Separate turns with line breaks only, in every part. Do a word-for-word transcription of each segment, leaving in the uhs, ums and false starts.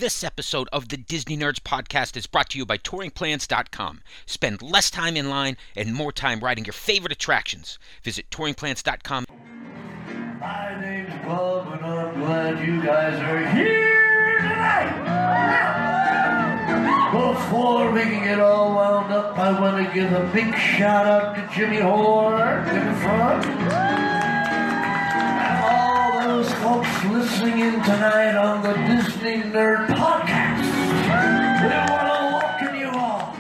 This episode of the Disney Nerds podcast is brought to you by touring plans dot com. Spend less time in line and more time riding your favorite attractions. Visit touring plans dot com.
My name's Bob, and I'm glad you guys are here tonight. Before we can get all wound up, I want to give a big shout out to Jimmy Horn in the front. And all those folks listening in tonight on the Disney Nerd Podcast. We want to welcome you all.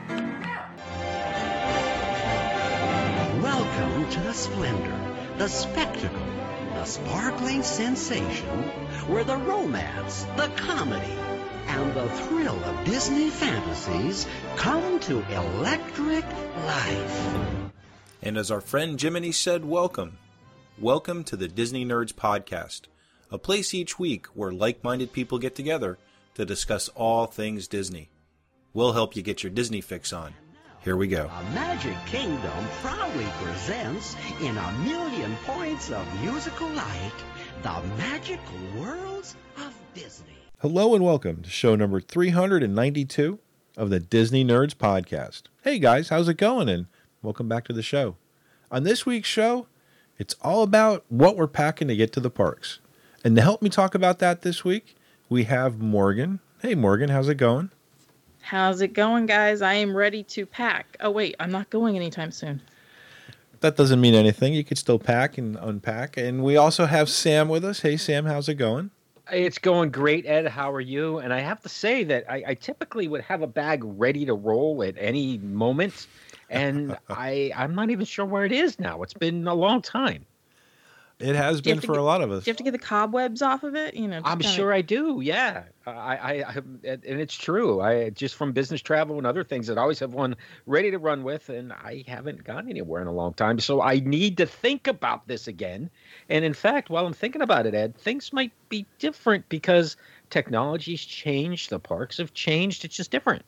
Welcome to the splendor, the spectacle, the sparkling sensation, where the romance, the comedy, and the thrill of Disney fantasies come to electric life.
And as our friend Jiminy said, welcome. Welcome to the Disney Nerds Podcast, a place each week where like-minded people get together to discuss all things Disney. We'll help you get your Disney fix on. Here we go.
A Magic Kingdom proudly presents, in a million points of musical light, the magical worlds of Disney.
Hello and welcome to show number three hundred ninety-two of the Disney Nerds Podcast. Hey guys, how's it going? And welcome back to the show. On this week's show, it's all about what we're packing to get to the parks. And to help me talk about that this week, we have Morgan. Hey Morgan, how's it going?
How's it going, guys? I am ready to pack. Oh, wait, I'm not going anytime soon.
That doesn't mean anything. You could still pack and unpack. And we also have Sam with us. Hey Sam, how's it going?
It's going great, Ed. How are you? And I have to say that I, I typically would have a bag ready to roll at any moment, and I, I'm not even sure where it is now. It's been a long time.
It has been for
get,
a lot of us.
Do you have to get the cobwebs off of it? You know,
I'm
kinda...
sure I do. Yeah, I, I, I, and it's true. I just from business travel and other things, I always have one ready to run with, and I haven't gone anywhere in a long time. So I need to think about this again. And in fact, while I'm thinking about it, Ed, things might be different because technology's changed, the parks have changed. It's just different.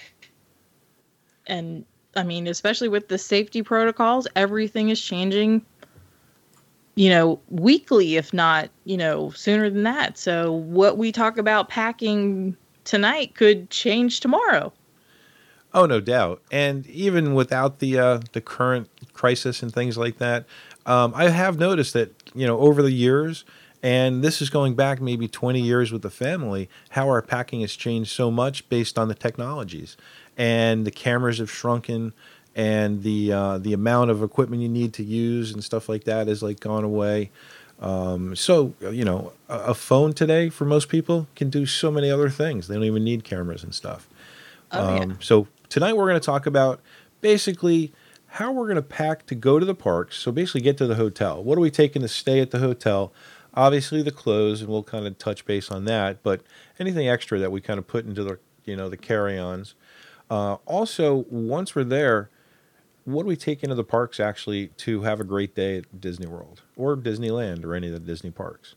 And I mean, especially with the safety protocols, everything is changing. You know, weekly, if not, you know, sooner than that. So what we talk about packing tonight could change tomorrow.
Oh, no doubt. And even without the uh, the current crisis and things like that, um, I have noticed that, you know, over the years, and this is going back maybe twenty years with the family, how our packing has changed so much based on the technologies. And the cameras have shrunken, and the uh, the amount of equipment you need to use and stuff like that has like gone away. Um, so, you know, a, a phone today for most people can do so many other things. They don't even need cameras and stuff.
Oh,
um,
yeah.
So tonight we're going to talk about basically how we're going to pack to go to the parks. So basically get to the hotel. What are we taking to stay at the hotel? Obviously the clothes, and we'll kind of touch base on that. But anything extra that we kind of put into the, you know, the carry-ons. Uh, also, once we're there, what do we take into the parks actually to have a great day at Disney World or Disneyland or any of the Disney parks?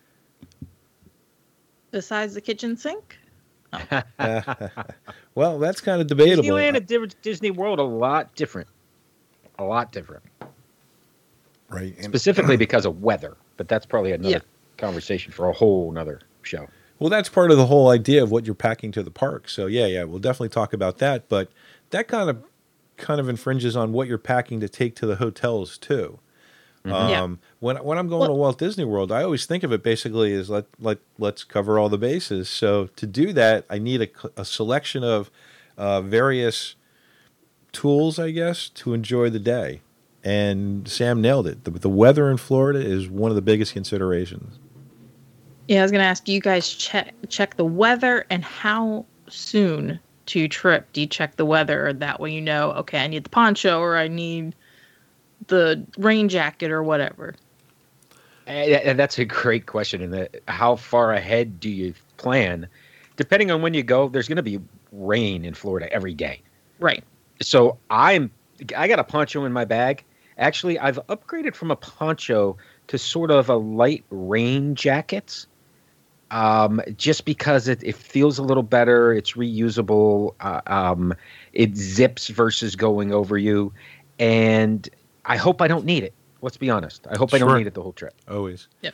Besides the kitchen sink?
Oh.
Well, that's kind of debatable.
Disneyland and Disney World a lot different. A lot different.
Right. And
specifically because of weather. But that's probably another
Yeah.
conversation for a whole nother show.
Well, that's part of the whole idea of what you're packing to the park. So yeah, yeah, we'll definitely talk about that. But that kind of kind of infringes on what you're packing to take to the hotels too.
Mm-hmm.
Um,
Yeah.
When when I'm going
Well-
to Walt Disney World, I always think of it basically as let let let's cover all the bases. So to do that, I need a, a selection of uh, various tools, I guess, to enjoy the day. And Sam nailed it. The, the weather in Florida is one of the biggest considerations.
Yeah, I was going to ask, do you guys check check the weather, and how soon to your trip do you check the weather? That way you know, okay, I need the poncho or I need the rain jacket or whatever.
And and that's a great question. And that, how far ahead do you plan? Depending on when you go, there's going to be rain in Florida every day.
Right.
So I'm, I got a poncho in my bag. Actually, I've upgraded from a poncho to sort of a light rain jacket. Um, just because it, it feels a little better. It's reusable. Uh, um, it zips versus going over you. And I hope I don't need it. Let's be honest. I hope I
Sure.
don't need it the whole trip.
Always.
Yep.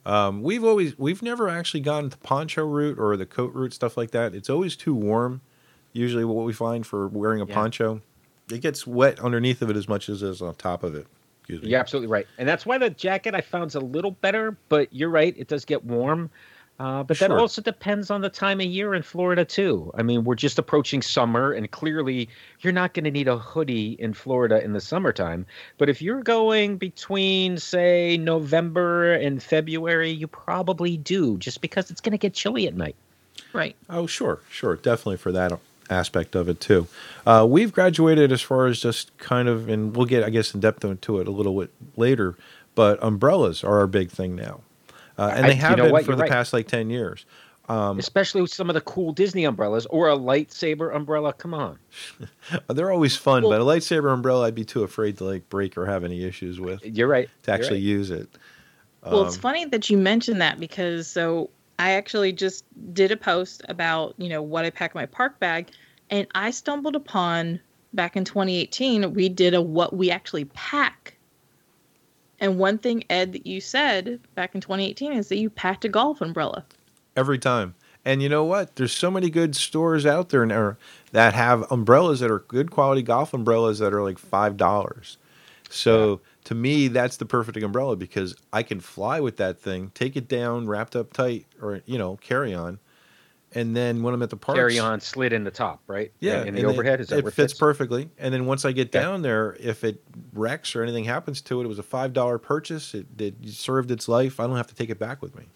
Um, we've always we've never actually gone the poncho route or the coat route, stuff like that. It's always too warm. Usually, what we find for wearing a
Yeah.
poncho, it gets wet underneath of it as much as it is on top of it. Excuse me.
You're absolutely right. And that's why the jacket I found is a little better, but you're right. It does get warm. Uh, but that
Sure.
also depends on the time of year in Florida, too. I mean, we're just approaching summer, and clearly you're not going to need a hoodie in Florida in the summertime. But if you're going between, say, November and February, you probably do, just because it's going to get chilly at night.
Right.
Oh, sure, sure, definitely for that aspect of it too. Uh, we've graduated as far as just kind of, and we'll get, I guess, in depth into it a little bit later. But umbrellas are our big thing now, uh, and
I-
they
you
have
know
been
what?
for
You're
the
right.
past like ten years. Um,
Especially with some of the cool Disney umbrellas or a lightsaber umbrella. Come on.
They're always fun,
Well-
but a lightsaber umbrella, I'd be too afraid to like break or have any issues with
You're right.
to
You're
actually
right.
use it.
Well, it's
Um,
funny that you mentioned that because so I actually just did a post about, you know, what I pack in my park bag, and I stumbled upon back in twenty eighteen, we did a what we actually pack. And one thing, Ed, that you said back in twenty eighteen is that you packed a golf umbrella.
Every time. And you know what? There's so many good stores out there now that have umbrellas that are good quality golf umbrellas that are like five dollars. So to me, that's the perfect umbrella because I can fly with that thing, take it down, wrapped up tight, or you know, carry on, and then when I'm at the parks,
Carry on slit in the top, right?
yeah,
In the
and
overhead.
it,
Is that
it
where it
fits
fits?
perfectly. And then once I get
Yeah.
down there, if it wrecks or anything happens to it, it was a five dollar purchase. It, it served its life. I don't have to take it back with me.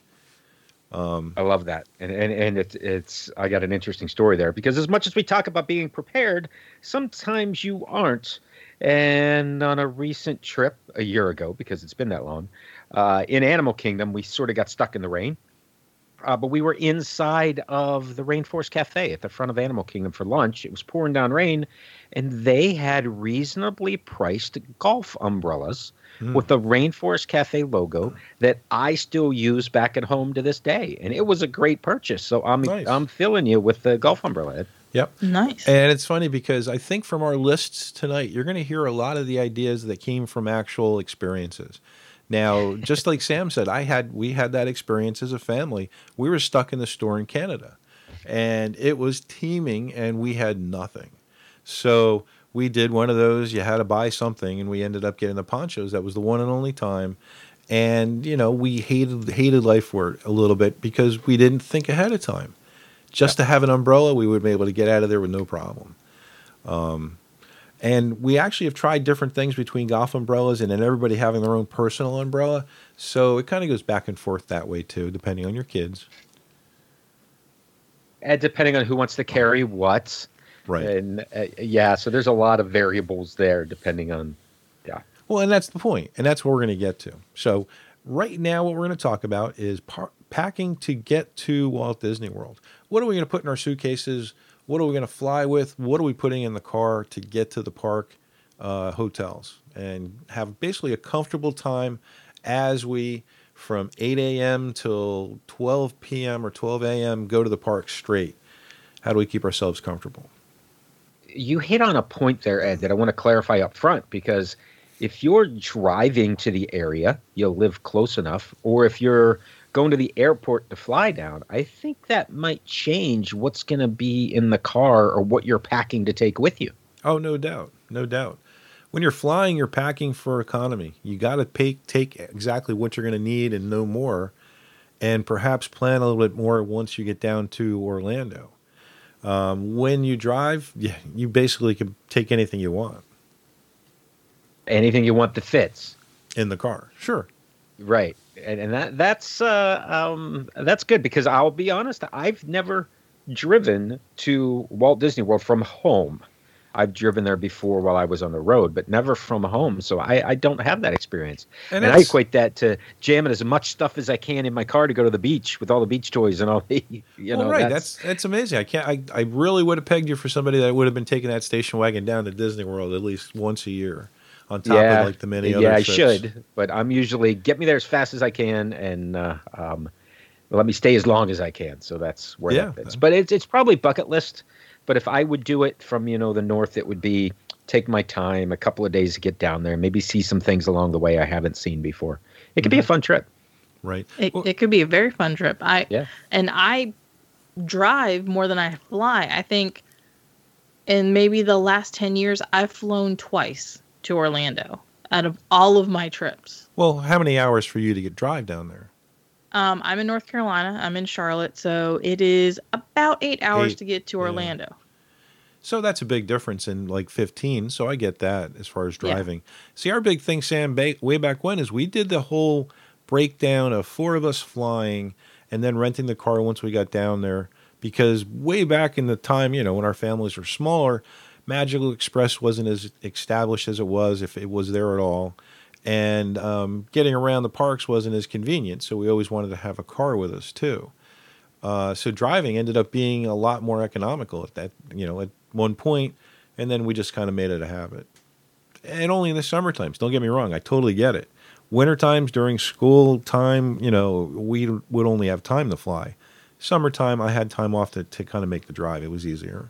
Um,
I love that, and and and it's it's. I got an interesting story there because as much as we talk about being prepared, sometimes you aren't. And on a recent trip a year ago, because it's been that long, uh, in Animal Kingdom, we sort of got stuck in the rain. Uh, but we were inside of the Rainforest Cafe at the front of Animal Kingdom for lunch. It was pouring down rain, and they had reasonably priced golf umbrellas
Hmm.
with the Rainforest Cafe logo that I still use back at home to this day. And it was a great purchase. So I'm
Nice.
I'm filling you with the golf umbrella, Ed.
Yep.
Nice.
And it's funny because I think from our lists tonight, you're going to hear a lot of the ideas that came from actual experiences. Now, just like Sam said, I had we had that experience as a family. We were stuck in the store in Canada, and it was teeming, and we had nothing. So we did one of those. You had to buy something, and we ended up getting the ponchos. That was the one and only time. And you know, we hated hated life for it a little bit because we didn't think ahead of time. Just to have an umbrella, we would be able to get out of there with no problem. Um, and we actually have tried different things between golf umbrellas and then everybody having their own personal umbrella. So it kind of goes back and forth that way too, depending on your kids.
And depending on who wants to carry what.
Right.
And uh, yeah, so there's a lot of variables there depending on, yeah.
Well, and that's the point, and that's what we're going to get to. So right now, what we're going to talk about is par- packing to get to Walt Disney World. What are we going to put in our suitcases? What are we going to fly with? What are we putting in the car to get to the park uh, hotels and have basically a comfortable time as we, from eight a.m. till twelve p.m. or twelve a.m., go to the park straight? How do we keep ourselves comfortable?
You hit on a point there, Ed, that I want to clarify up front because if you're driving to the area, you'll live close enough, or if you're going to the airport to fly down, I think that might change what's going to be in the car or what you're packing to take with you.
Oh, no doubt. No doubt. When you're flying, you're packing for economy. You got to pay, take exactly what you're going to need and no more, and perhaps plan a little bit more once you get down to Orlando. Um, when you drive, yeah, you basically can take anything you want
Anything you want that fits.
in the car. Sure.
Right. And, and that that's uh, um, that's good because I'll be honest, I've never driven to Walt Disney World from home. I've driven there before while I was on the road, but never from home. So I, I don't have that experience.
And
And, I
it's-
equate that to jamming as much stuff as I can in my car to go to the beach with all the beach toys and all the, you
well,
know,
right.
that's,
That's that's amazing. I can't. I, I really would have pegged you for somebody that would have been taking that station wagon down to Disney World at least once a year, on top
yeah,
of like the many other
yeah, I
trips.
should, but I'm usually get me there as fast as I can and uh, um, let me stay as long as I can. So that's where
Yeah.
that fits. But it's it's probably bucket list. But if I would do it from, you know, the north, it would be take my time, a couple of days to get down there, maybe see some things along the way I haven't seen before. It could be a fun trip.
Right.
It,
Well,
it could be a very fun trip. I
Yeah.
and I drive more than I fly. I think in maybe the last ten years, I've flown twice to Orlando out of all of my trips.
well, how many hours for you to get drive down there?
Um, I'm in North Carolina. I'm in Charlotte, so it is about eight hours
Eight,
to get to
yeah.
Orlando.
So that's a big difference in like fifteen. So I get that as far as
Yeah.
driving. See, our big thing, Sam, ba- way back when is we did the whole breakdown of four of us flying and then renting the car once we got down there. Because way back in the time, you know, when our families were smaller, Magical Express wasn't as established as it was, if it was there at all. And um, getting around the parks wasn't as convenient. So we always wanted to have a car with us too. Uh, so driving ended up being a lot more economical at that, you know, at one point, and then we just kind of made it a habit. And only in the summer times. Don't get me wrong, I totally get it. Winter times during school time, you know, we would only have time to fly. Summertime, I had time off to, to kind of make the drive. It was easier.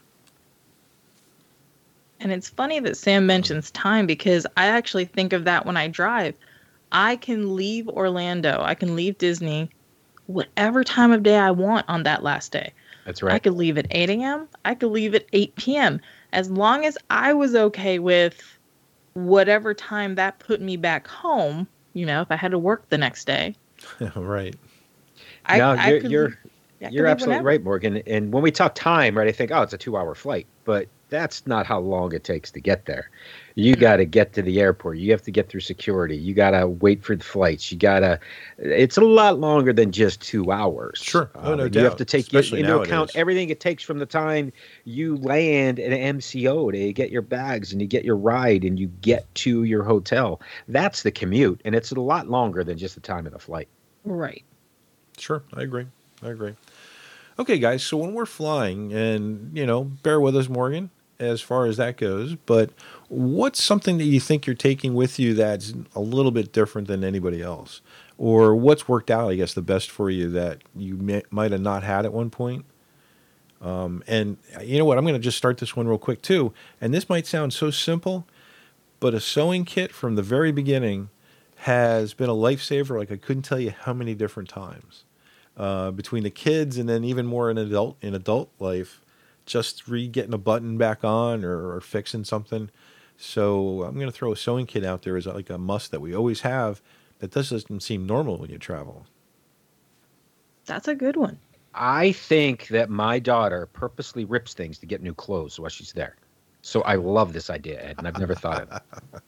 And it's funny that Sam mentions time because I actually think of that when I drive. I can leave Orlando, I can leave Disney whatever time of day I want on that last day.
That's
I
right.
could leave at eight a.m. I could leave at eight p.m. As long as I was okay with whatever time that put me back home, you know, if I had to work the next day.
Right.
I,
no,
I
you're
could,
you're,
I could
you're
leave
absolutely
whenever.
right, Morgan. And when we talk time, right, I think, oh, it's a two-hour flight, but that's not how long it takes to get there. You
Mm-hmm.
got to get to the airport. You have to get through security. You got to wait for the flights. You got to. It's a lot longer than just two hours.
Sure. Oh, no
and You have
doubt.
to take
Especially
into
nowadays.
account everything it takes from the time you land at an M C O to get your bags and you get your ride and you get to your hotel. That's the commute, and it's a lot longer than just the time of the flight.
Right.
Sure. I agree. I agree. Okay, guys. So when we're flying, and, you know, bear with us, Morgan, as far as that goes, but what's something that you think you're taking with you that's a little bit different than anybody else? Or what's worked out, I guess, the best for you that you may, might have not had at one point? Um, and you know what? I'm going to just start this one real quick, too. And this might sound so simple, but a sewing kit from the very beginning has been a lifesaver. Like I couldn't tell you how many different times. Uh, between the kids and then even more in adult in adult life, just re getting a button back on or, or fixing something. So I'm going to throw a sewing kit out there as like a must that we always have. That doesn't seem normal when you travel.
That's a good one.
I think that my daughter purposely rips things to get new clothes while she's there. So I love this idea, Ed, and I've never thought of it.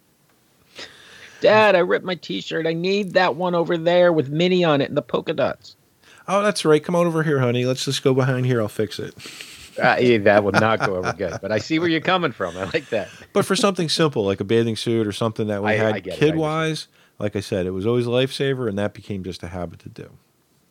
Dad, I ripped my T-shirt. I need that one over there with Minnie on it and the polka dots.
Oh, that's right. Come on over here, honey. Let's just go behind here. I'll fix it.
Uh, yeah, that would not go over good. But I see where you're coming from. I like that.
But for something simple like a bathing suit or something that we
I-
had
I get it. I
kid wise, like I said, it was always a lifesaver, and that became just a habit to do.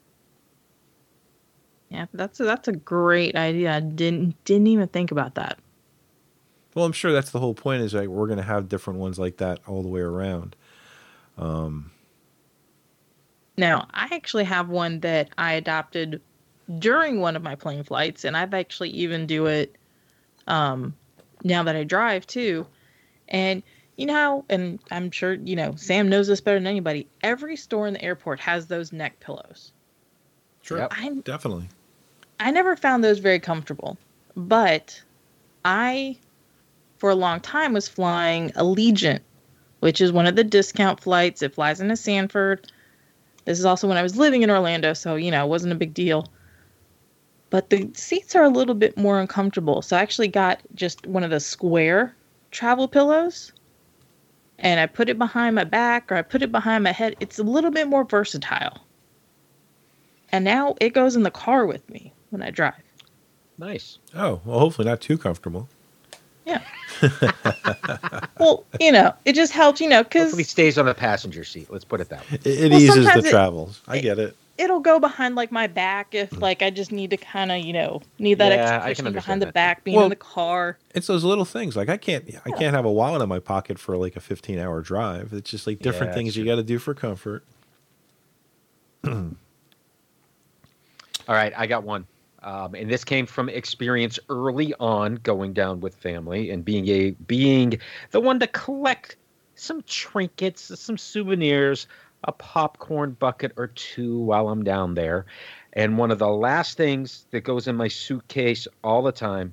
Yeah, that's a, that's a great idea. I didn't didn't even think about that.
Well, I'm sure that's the whole point, is like we're going to have different ones like that all the way around. Um,
Now, I actually have one that I adopted during one of my plane flights, and I've actually even do it um, now that I drive too. And you know how, and I'm sure, you know, Sam knows this better than anybody, every store in the airport has those neck pillows.
sure,
Yep.
I
definitely.
I never found those very comfortable, but I, for a long time, was flying Allegiant, which is one of the discount flights. It flies into Sanford. This is also when I was living in Orlando, so, you know, it wasn't a big deal. But the seats are a little bit more uncomfortable. So I actually got just one of the square travel pillows, and I put it behind my back or I put it behind my head. It's a little bit more versatile. And now it goes in the car with me when I drive.
Nice.
Oh, well, hopefully not too comfortable.
Yeah. Well, you know, it just helps, you know, because
Hopefully stays on the passenger seat. Let's put it that way.
It, it
Well,
eases the
sometimes it-
travels. I
it-
get it.
it'll go behind like my back if like I just need to kind of, you know, need that
Yeah, I
extra
can
cushion
understand
behind the
that.
back being
Well-
in the car.
It's those little things. Like I can't, I can't have a wallet in my pocket for like a fifteen hour drive. It's just like different
Yeah,
things you
sure.
got to do for comfort.
All right, I got one. Um, and this came from experience early on going down with family and being a being the one to collect some trinkets, some souvenirs. a popcorn bucket or two while I'm down there. And one of the last things that goes in my suitcase all the time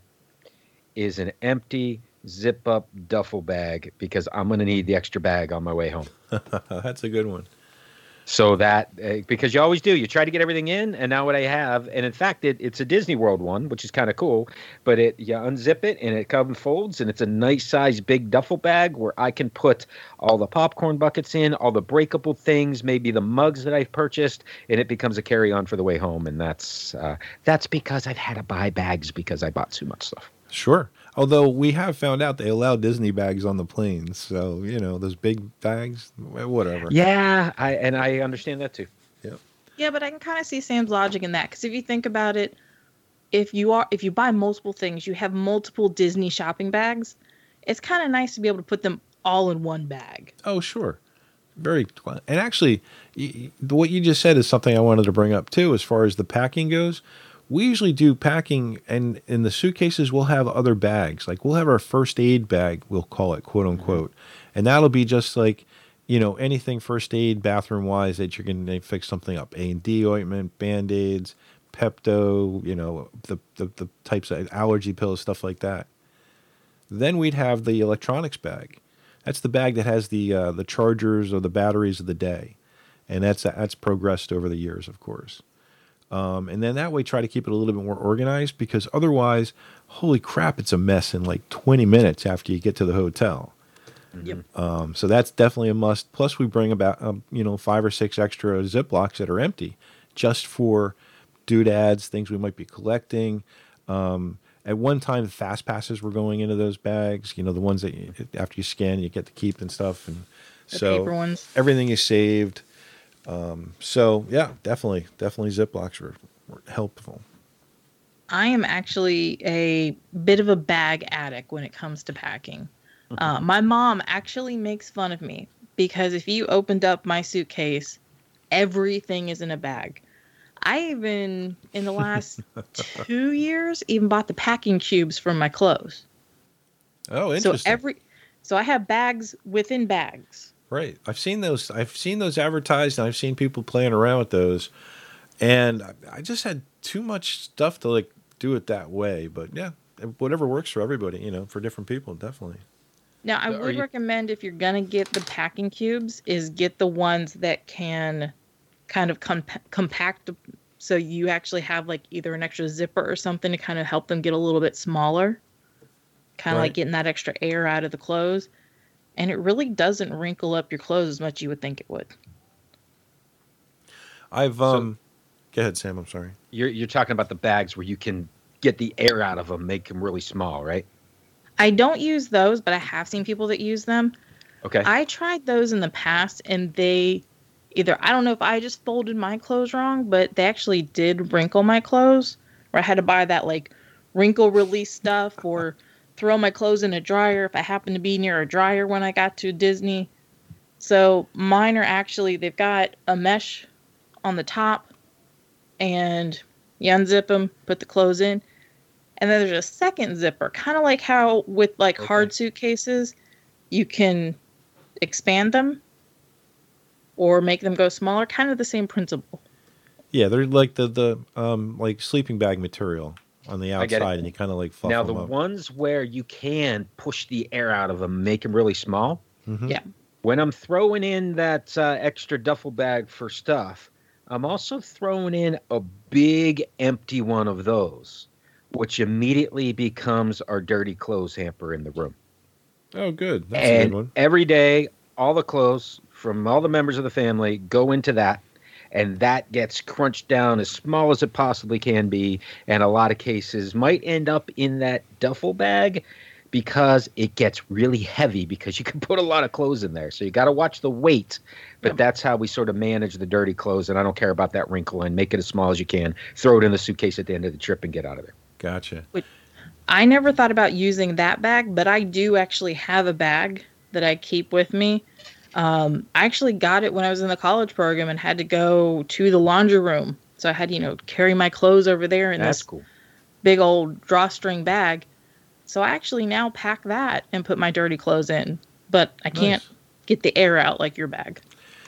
is an empty zip up duffel bag because I'm going to need the extra bag on my way home.
That's a good one.
So that, uh, because you always do, you try to get everything in, and now what I have, and in fact, it, it's a Disney World one, which is kind of cool, but it you unzip it, and it comes folds, and it's a nice size big duffel bag where I can put all the popcorn buckets in, all the breakable things, maybe the mugs that I've purchased, and it becomes a carry-on for the way home, and that's uh, that's because I've had to buy bags because I bought too much stuff.
Sure. Although we have found out they allow Disney bags on the planes, so you know those big bags, whatever.
Yeah, I and I understand that too.
Yep.
Yeah, but I can kind of see Sam's logic in that because if you think about it, if you are if you buy multiple things, you have multiple Disney shopping bags. It's kind of nice to be able to put them all in one bag.
Oh, sure. Very. And actually, y- what you just said is something I wanted to bring up too, as far as the packing goes. We usually do packing, and in the suitcases, we'll have other bags. Like we'll have our first aid bag, we'll call it, quote unquote. Mm-hmm. And that'll be just like, you know, anything first aid, bathroom wise, that you're going to fix something up. A and D ointment, Band-Aids, Pepto, you know, the, the, the types of allergy pills, stuff like that. Then we'd have the electronics bag. That's the bag that has the uh, the chargers or the batteries of the day. And that's that's progressed over the years, of course. Um, and then that way try to keep it a little bit more organized because otherwise, holy crap, it's a mess in like twenty minutes after you get to the hotel.
Yep.
Um, so that's definitely a must. Plus we bring about, um, you know, five or six extra Ziplocs that are empty just for doodads, things we might be collecting. Um, at one time, fast passes were going into those bags, you know, the ones that you, after you scan, you get to keep and stuff. And
The
so
paper ones.
everything is saved. Um, so yeah, definitely, definitely Ziplocs were, were helpful.
I am actually a bit of a bag addict when it comes to packing. Uh, my mom actually makes fun of me because if you opened up my suitcase, everything is in a bag. I even, in the last two years, even bought the packing cubes for my clothes.
Oh, interesting.
So every, so I have bags within bags.
Right. I've seen those. I've seen those advertised, and I've seen people playing around with those. And I, I just had too much stuff to like do it that way. But yeah, whatever works for everybody, you know, for different people, definitely.
Now, I
Are
would
you-
recommend if you're gonna get the packing cubes, is get the ones that can kind of comp- compact, so you actually have like either an extra zipper or something to kind of help them get a little bit smaller, kind of
Right.
like getting that extra air out of the clothes. And it really doesn't wrinkle up your clothes as much as you would think it would.
I've um. Go ahead, Sam. I'm sorry.
You're you're talking about the bags where you can get the air out of them, make them really small, right?
I don't use those, but I have seen people that use them.
Okay.
I tried those in the past, and they either, I don't know if I just folded my clothes wrong, but they actually did wrinkle my clothes, where I had to buy that like wrinkle release stuff or throw my clothes in a dryer if I happened to be near a dryer when I got to Disney. So mine are actually, they've got a mesh on the top, and you unzip them, put the clothes in, and then there's a second zipper, kind of like how with like
Okay.
hard suitcases, you can expand them or make them go smaller, kind of the same principle.
Yeah, they're like the the um like sleeping bag material on the
I get it.
outside, and you kind of like fluff
Now
them
the
up.
ones where you can push the air out of them, make them really small.
Mhm.
Yeah.
When I'm throwing in that uh, extra duffel bag for stuff, I'm also throwing in a big empty one of those, which immediately becomes our dirty clothes hamper in the room.
Oh, good. That's a good
And
one.
every day, all the clothes from all the members of the family go into that, and that gets crunched down as small as it possibly can be, and a lot of cases might end up in that duffel bag because it gets really heavy because you can put a lot of clothes in there. So you got to watch the weight, but
Yeah.
that's how we sort of manage the dirty clothes, and I don't care about that wrinkle, and make it as small as you can. Throw it in the suitcase at the end of the trip and get out of there.
Gotcha.
I never thought about using that bag, but I do actually have a bag that I keep with me. Um, I actually got it when I was in the college program and had to go to the laundry room. So I had, you know, carry my clothes over there in
That's
this
cool.
big old drawstring bag. So I actually now pack that and put my dirty clothes in, but I can't
Nice.
get the air out like your bag.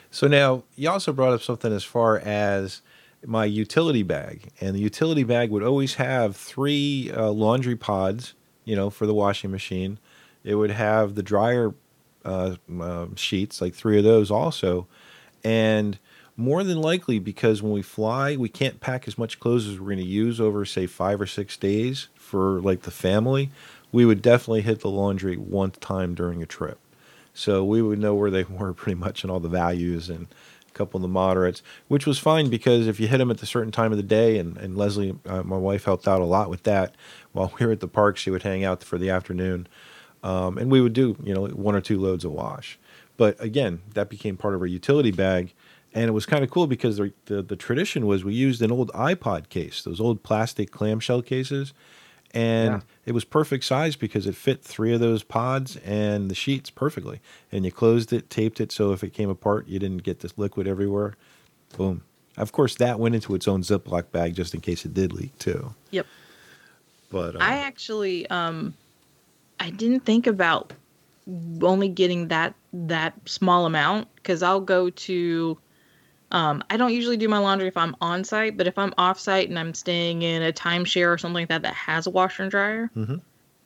So now you also brought up something as far as my utility bag, and the utility bag would always have three uh, laundry pods, you know, for the washing machine. It would have the dryer uh, uh, sheets, like three of those also, and more than likely, because when we fly, we can't pack as much clothes as we're going to use over, say, five or six days for like the family. We would definitely hit the laundry one time during a trip. So we would know where they were pretty much and all the values and a couple of the moderates, which was fine because if you hit them at a certain time of the day, and, and Leslie, uh, my wife, helped out a lot with that. While we were at the park, she would hang out for the afternoon. Um, and we would do, you know, one or two loads of wash. But again, that became part of our utility bag. And it was kind of cool because the, the the tradition was we used an old iPod case, those old plastic clamshell cases. And
Yeah.
it was perfect size because it fit three of those pods and the sheets perfectly. And you closed it, taped it, so if it came apart, you didn't get this liquid everywhere. Boom. Of course, that went into its own Ziploc bag just in case it did leak, too.
Yep.
But uh,
I actually, um, I didn't think about only getting that that small amount because I'll go to. Um, I don't usually do my laundry if I'm on site, but if I'm off site and I'm staying in a timeshare or something like that that has a washer and dryer,
Mhm.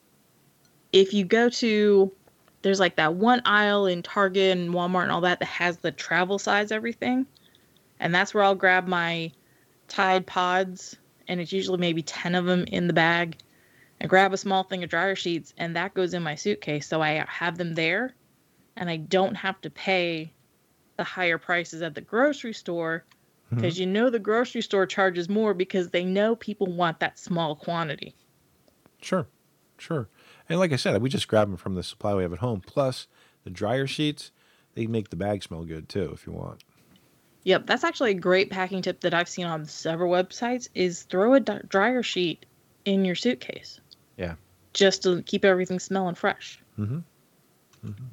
if you go to, there's like that one aisle in Target and Walmart and all that that has the travel size everything, and that's where I'll grab my Tide Pods, and it's usually maybe ten of them in the bag, and grab a small thing of dryer sheets, and that goes in my suitcase, so I have them there, and I don't have to pay the higher prices at the grocery store because you know the grocery store charges more because they know people want that small quantity.
Sure, sure. And like I said, we just grab them from the supply we have at home. Plus, the dryer sheets, they make the bag smell good, too, if you want.
Yep, that's actually a great packing tip that I've seen on several websites is throw a d- dryer sheet in your suitcase
Yeah.
just to keep everything smelling fresh.
Mm-hmm. Mm-hmm.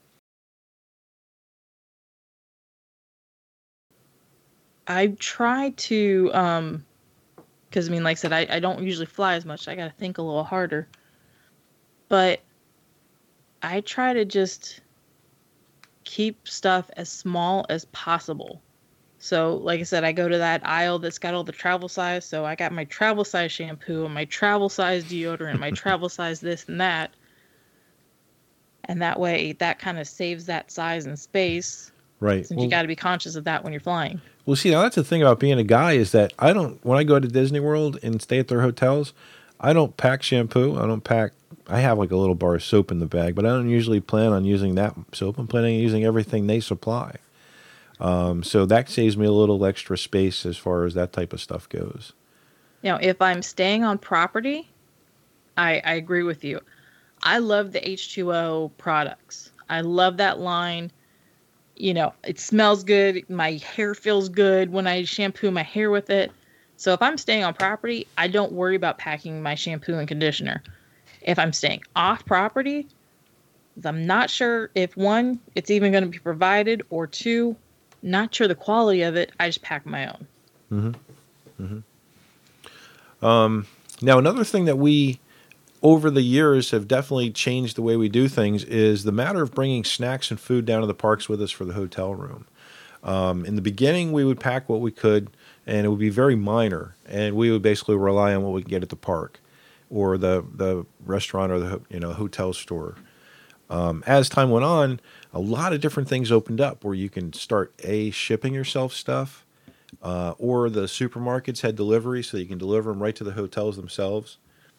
I try to, um, because I mean, like I said, I, I don't usually fly as much. I got to think a little harder. But I try to just keep stuff as small as possible. So, like I said, I go to that aisle that's got all the travel size. So I got my travel size shampoo and my travel size deodorant, my travel size this and that. And that way, that kind of saves that size and space.
Right.
Since
Well,
you got to be conscious of that when you're flying.
well, see, now that's the thing about being a guy is that I don't, when I go to Disney World and stay at their hotels, I don't pack shampoo. I don't pack, I have like a little bar of soap in the bag, but I don't usually plan on using that soap. I'm planning on using everything they supply. Um, so that saves me a little extra space as far as that type of stuff goes.
Now, if I'm staying on property, I, I agree with you. I love the H two O products. I love that line. You know, it smells good. My hair feels good when I shampoo my hair with it. So if I'm staying on property, I don't worry about packing my shampoo and conditioner. If I'm staying off property, I'm not sure if one, it's even going to be provided, or two, not sure the quality of it. I just pack my own.
Mm-hmm. Mm-hmm. Um, now, another thing that we, over the years, have definitely changed the way we do things is the matter of bringing snacks and food down to the parks with us for the hotel room. Um, in the beginning, we would pack what we could, and it would be very minor, and we would basically rely on what we could get at the park or the the restaurant or the you know hotel store. Um, as time went on, a lot of different things opened up where you can start a shipping yourself stuff, uh, or the supermarkets had delivery, so you can deliver them right to the hotels themselves.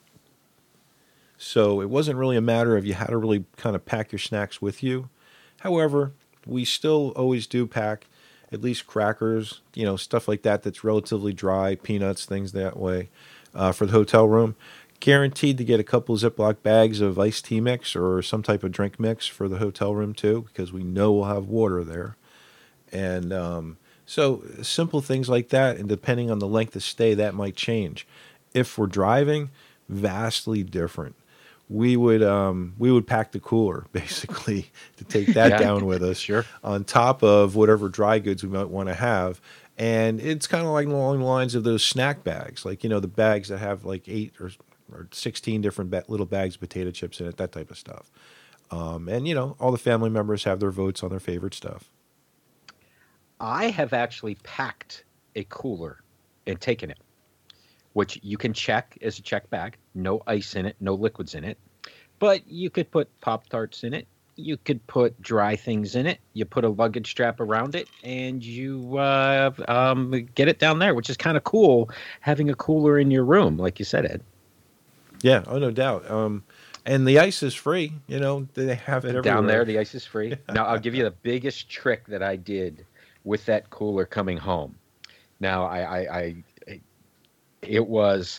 So it wasn't really a matter of you had to really kind of pack your snacks with you. However, we still always do pack at least crackers, you know, stuff like that that's relatively dry, peanuts, things that way, uh, for the hotel room. Guaranteed to get a couple Ziploc bags of iced tea mix or some type of drink mix for the hotel room too, because we know we'll have water there. And um, so simple things like that, and depending on the length of stay, that might change. If we're driving, vastly different. We would um, we would pack the cooler basically to take that
Yeah.
down with us,
Sure.
on top of whatever dry goods we might want to have. And it's kind of like along the lines of those snack bags, like you know the bags that have like eight or or sixteen different ba- little bags of potato chips in it, that type of stuff. Um, and you know all the family members have their votes on their favorite stuff.
I have actually packed a cooler and taken it, which you can check as a check bag. No ice in it, no liquids in it. But you could put Pop-Tarts in it. You could put dry things in it. You put a luggage strap around it, and you uh, um, get it down there, which is kind of cool, having a cooler in your room, like you said, Ed.
Yeah, oh, no doubt. Um, and the ice is free. You know, they have it everywhere.
Down there, the ice is free. Now, I'll give you the biggest trick that I did with that cooler coming home. Now, I, I, I it was,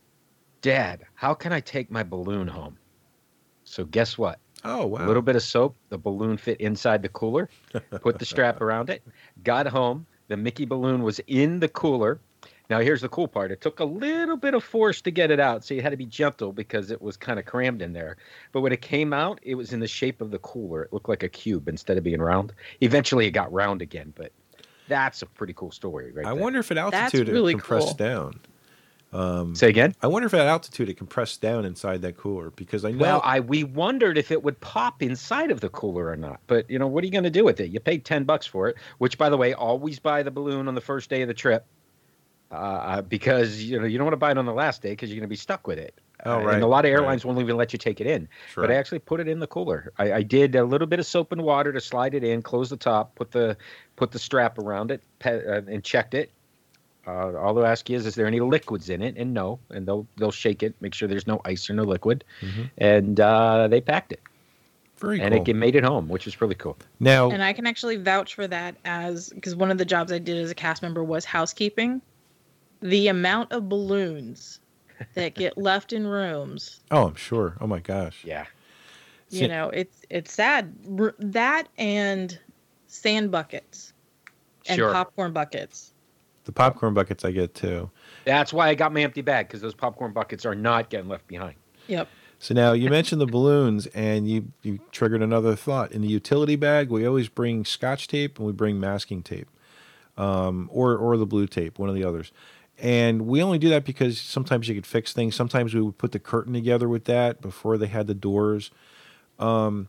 Dad, how can I take my balloon home? So guess what?
Oh, wow.
A little bit of soap, the balloon fit inside the cooler, put the strap around it, got home, the Mickey balloon was in the cooler. Now, here's the cool part. It took a little bit of force to get it out, so you had to be gentle because it was kind of crammed in there. But when it came out, it was in the shape of the cooler. It looked like a cube instead of being round. Eventually, it got round again, but that's a pretty cool story right
I
there.
wonder if at
That's
altitude
really
it compressed
cool.
down. Um,
Say again?
I wonder if at altitude it compressed down inside that cooler, because I know.
Well, I we wondered if it would pop inside of the cooler or not. But, you know, what are you going to do with it? You paid ten bucks for it, which, by the way, always buy the balloon on the first day of the trip. Uh, because, you know, you don't want to buy it on the last day because you're going to be stuck with it.
Oh,
Uh,
right,
and a lot of
right.
airlines won't even let you take it in.
Sure.
But I actually put it in the cooler. I, I did a little bit of soap and water to slide it in, close the top, put the put the strap around it, pe- uh, and checked it. Uh, all they'll ask you is, is there any liquids in it? And no. And they'll they'll shake it, make sure there's no ice or no liquid.
Mhm.
And uh, they packed it.
Very
and
cool.
it made it home, which was really cool.
Now,
And I can actually vouch for that, as because one of the jobs I did as a cast member was housekeeping. The amount of balloons that get left in rooms,
oh, I'm sure. Oh my gosh.
Yeah.
you
See-
know, it's it's sad. R- That and sand buckets and
Sure.
popcorn buckets.
The popcorn buckets I get too.
That's why I got my empty bag, because those popcorn buckets are not getting left behind.
Yep.
So now you mentioned the balloons, and you you triggered another thought. In the utility bag, we always bring Scotch tape and we bring masking tape, um, or or the blue tape, one of the others. And we only do that because sometimes you could fix things. Sometimes we would put the curtain together with that before they had the doors. Um,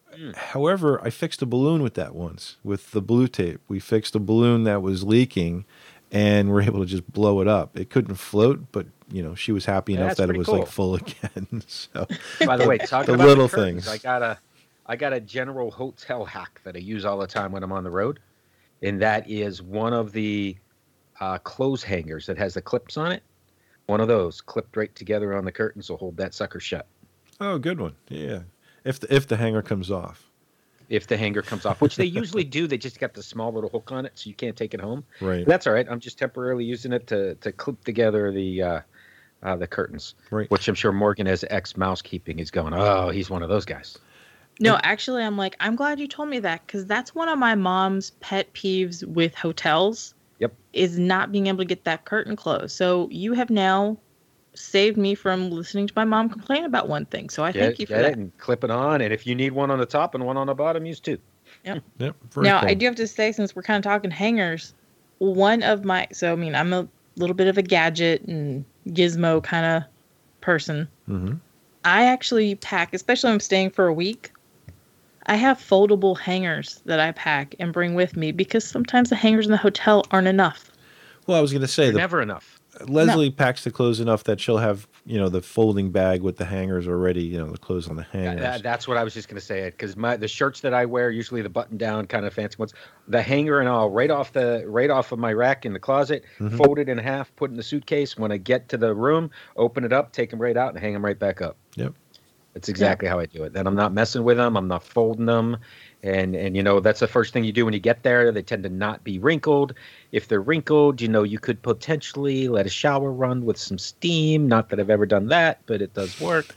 However, I fixed a balloon with that once with the blue tape. We fixed a balloon that was leaking, and we're able to just blow it up. It couldn't float, but you know she was happy
Yeah,
enough
that's
that it
pretty
was
cool.
like full again. So
By the way, talking
The
about
little
the curtains,
things.
I got a, I got a general hotel hack that I use all the time when I'm on the road, and that is one of the uh, clothes hangers that has the clips on it. One of those clipped right together on the curtains will hold that sucker shut.
oh, good one. Yeah, if the, if the hanger comes off,
If the hanger comes off, which they usually do, they just got the small little hook on it, so you can't take it home.
right?
That's all right. I'm just temporarily using it to to clip together the uh, uh, the curtains,
Right.
which I'm sure Morgan, as ex mousekeeping, is going, oh, he's one of those guys.
No, actually, I'm like, I'm glad you told me that, because that's one of my mom's pet peeves with hotels.
Yep.
Is not being able to get that curtain closed. So you have now saved me from listening to my mom complain about one thing. So I
Get,
thank you for
get
that.
it and clip it on, and if you need one on the top and one on the bottom, use two.
Yep. Very
Now,
cool.
I do have to say, since we're kind of talking hangers, one of my, so I mean, I'm a little bit of a gadget and gizmo kind of person.
Mm-hmm.
I actually pack, especially when I'm staying for a week, I have foldable hangers that I pack and bring with me, because sometimes the hangers in the hotel aren't enough.
Well, I was going to say
They're
the
never enough.
Leslie packs the clothes enough that she'll have, you know, the folding bag with the hangers already, you know, the clothes on the
Yeah,
hangers.
that- that's what I was just going to say, because my the shirts that I wear, usually the button down kind of fancy ones, the hanger and all right off the right off of my rack in the closet,
Mhm.
fold it in half, put it in the suitcase. When I get to the room, open it up, take them right out, and hang them right back up.
Yep.
That's exactly how I do it. Then I'm not messing with them. I'm not folding them. And, and you know, that's the first thing you do when you get there. They tend to not be wrinkled. If they're wrinkled, you know, you could potentially let a shower run with some steam. Not that I've ever done that, but it does work.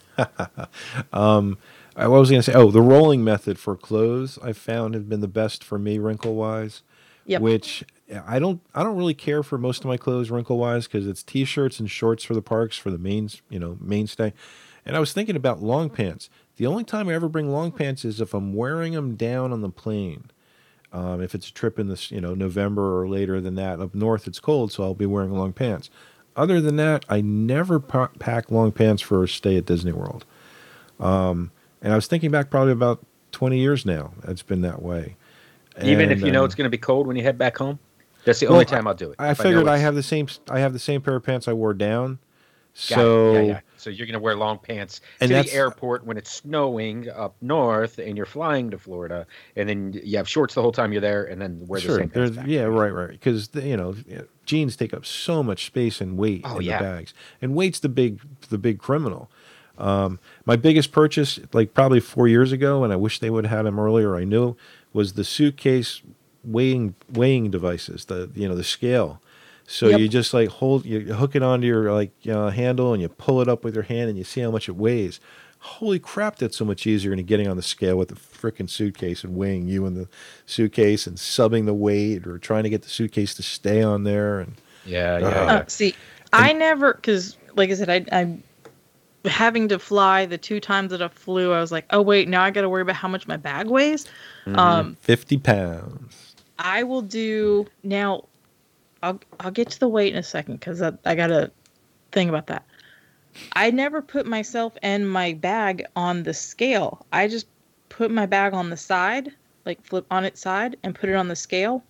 um, I what was going to say, oh, the rolling method for clothes I found have been the best for me wrinkle wise.
Yep.
Which I don't, I don't really care for most of my clothes wrinkle wise because it's t-shirts and shorts for the parks for the mains, you know, mainstay. And I was thinking about long pants. The only time I ever bring long pants is if I'm wearing them down on the plane. Um, if it's a trip in this, you know, November or later than that. Up north, it's cold, so I'll be wearing long pants. Other than that, I never pa- pack long pants for a stay at Disney World. Um, and I was thinking back probably about twenty years now. It's been that way.
Even if
And,
you know
um,
it's going to be cold when you head back home. That's the
well,
only time I'll do it.
I
If know
figured I
it's-
have the same. I have the same pair of pants I wore down.
Got it.
So
yeah, yeah. So you're going to wear long pants
And
to
that's-
the airport when it's snowing up north, and you're flying to Florida, and then you have shorts the whole time you're there, and then wear the
sure,
same pants
there's
back.
yeah, right, right. Because you know, jeans take up so much space and weight
Oh,
in
yeah.
the bags, and weight's the big, the big criminal. Um, my biggest purchase, like probably four years ago, and I wish they would have had them earlier. I knew was the suitcase weighing weighing devices, the you know the scale. So
Yep.
you just like hold, you hook it onto your like uh, handle, and you pull it up with your hand, and you see how much it weighs. Holy crap, that's so much easier than getting on the scale with the freaking suitcase and weighing you in the suitcase and subbing the weight or trying to get the suitcase to stay on there. And
Yeah, yeah,
Uh,
yeah.
Uh, see, I never, because like I said, I, I'm having to fly the two times that I flew. I was like, oh wait, now I got to worry about how much my bag weighs. Um,
fifty pounds.
I will do now. I'll I'll get to the weight in a second because I, I got to think about that. I never put myself and my bag on the scale. I just put my bag on the side, like flip on its side, and put it on the scale.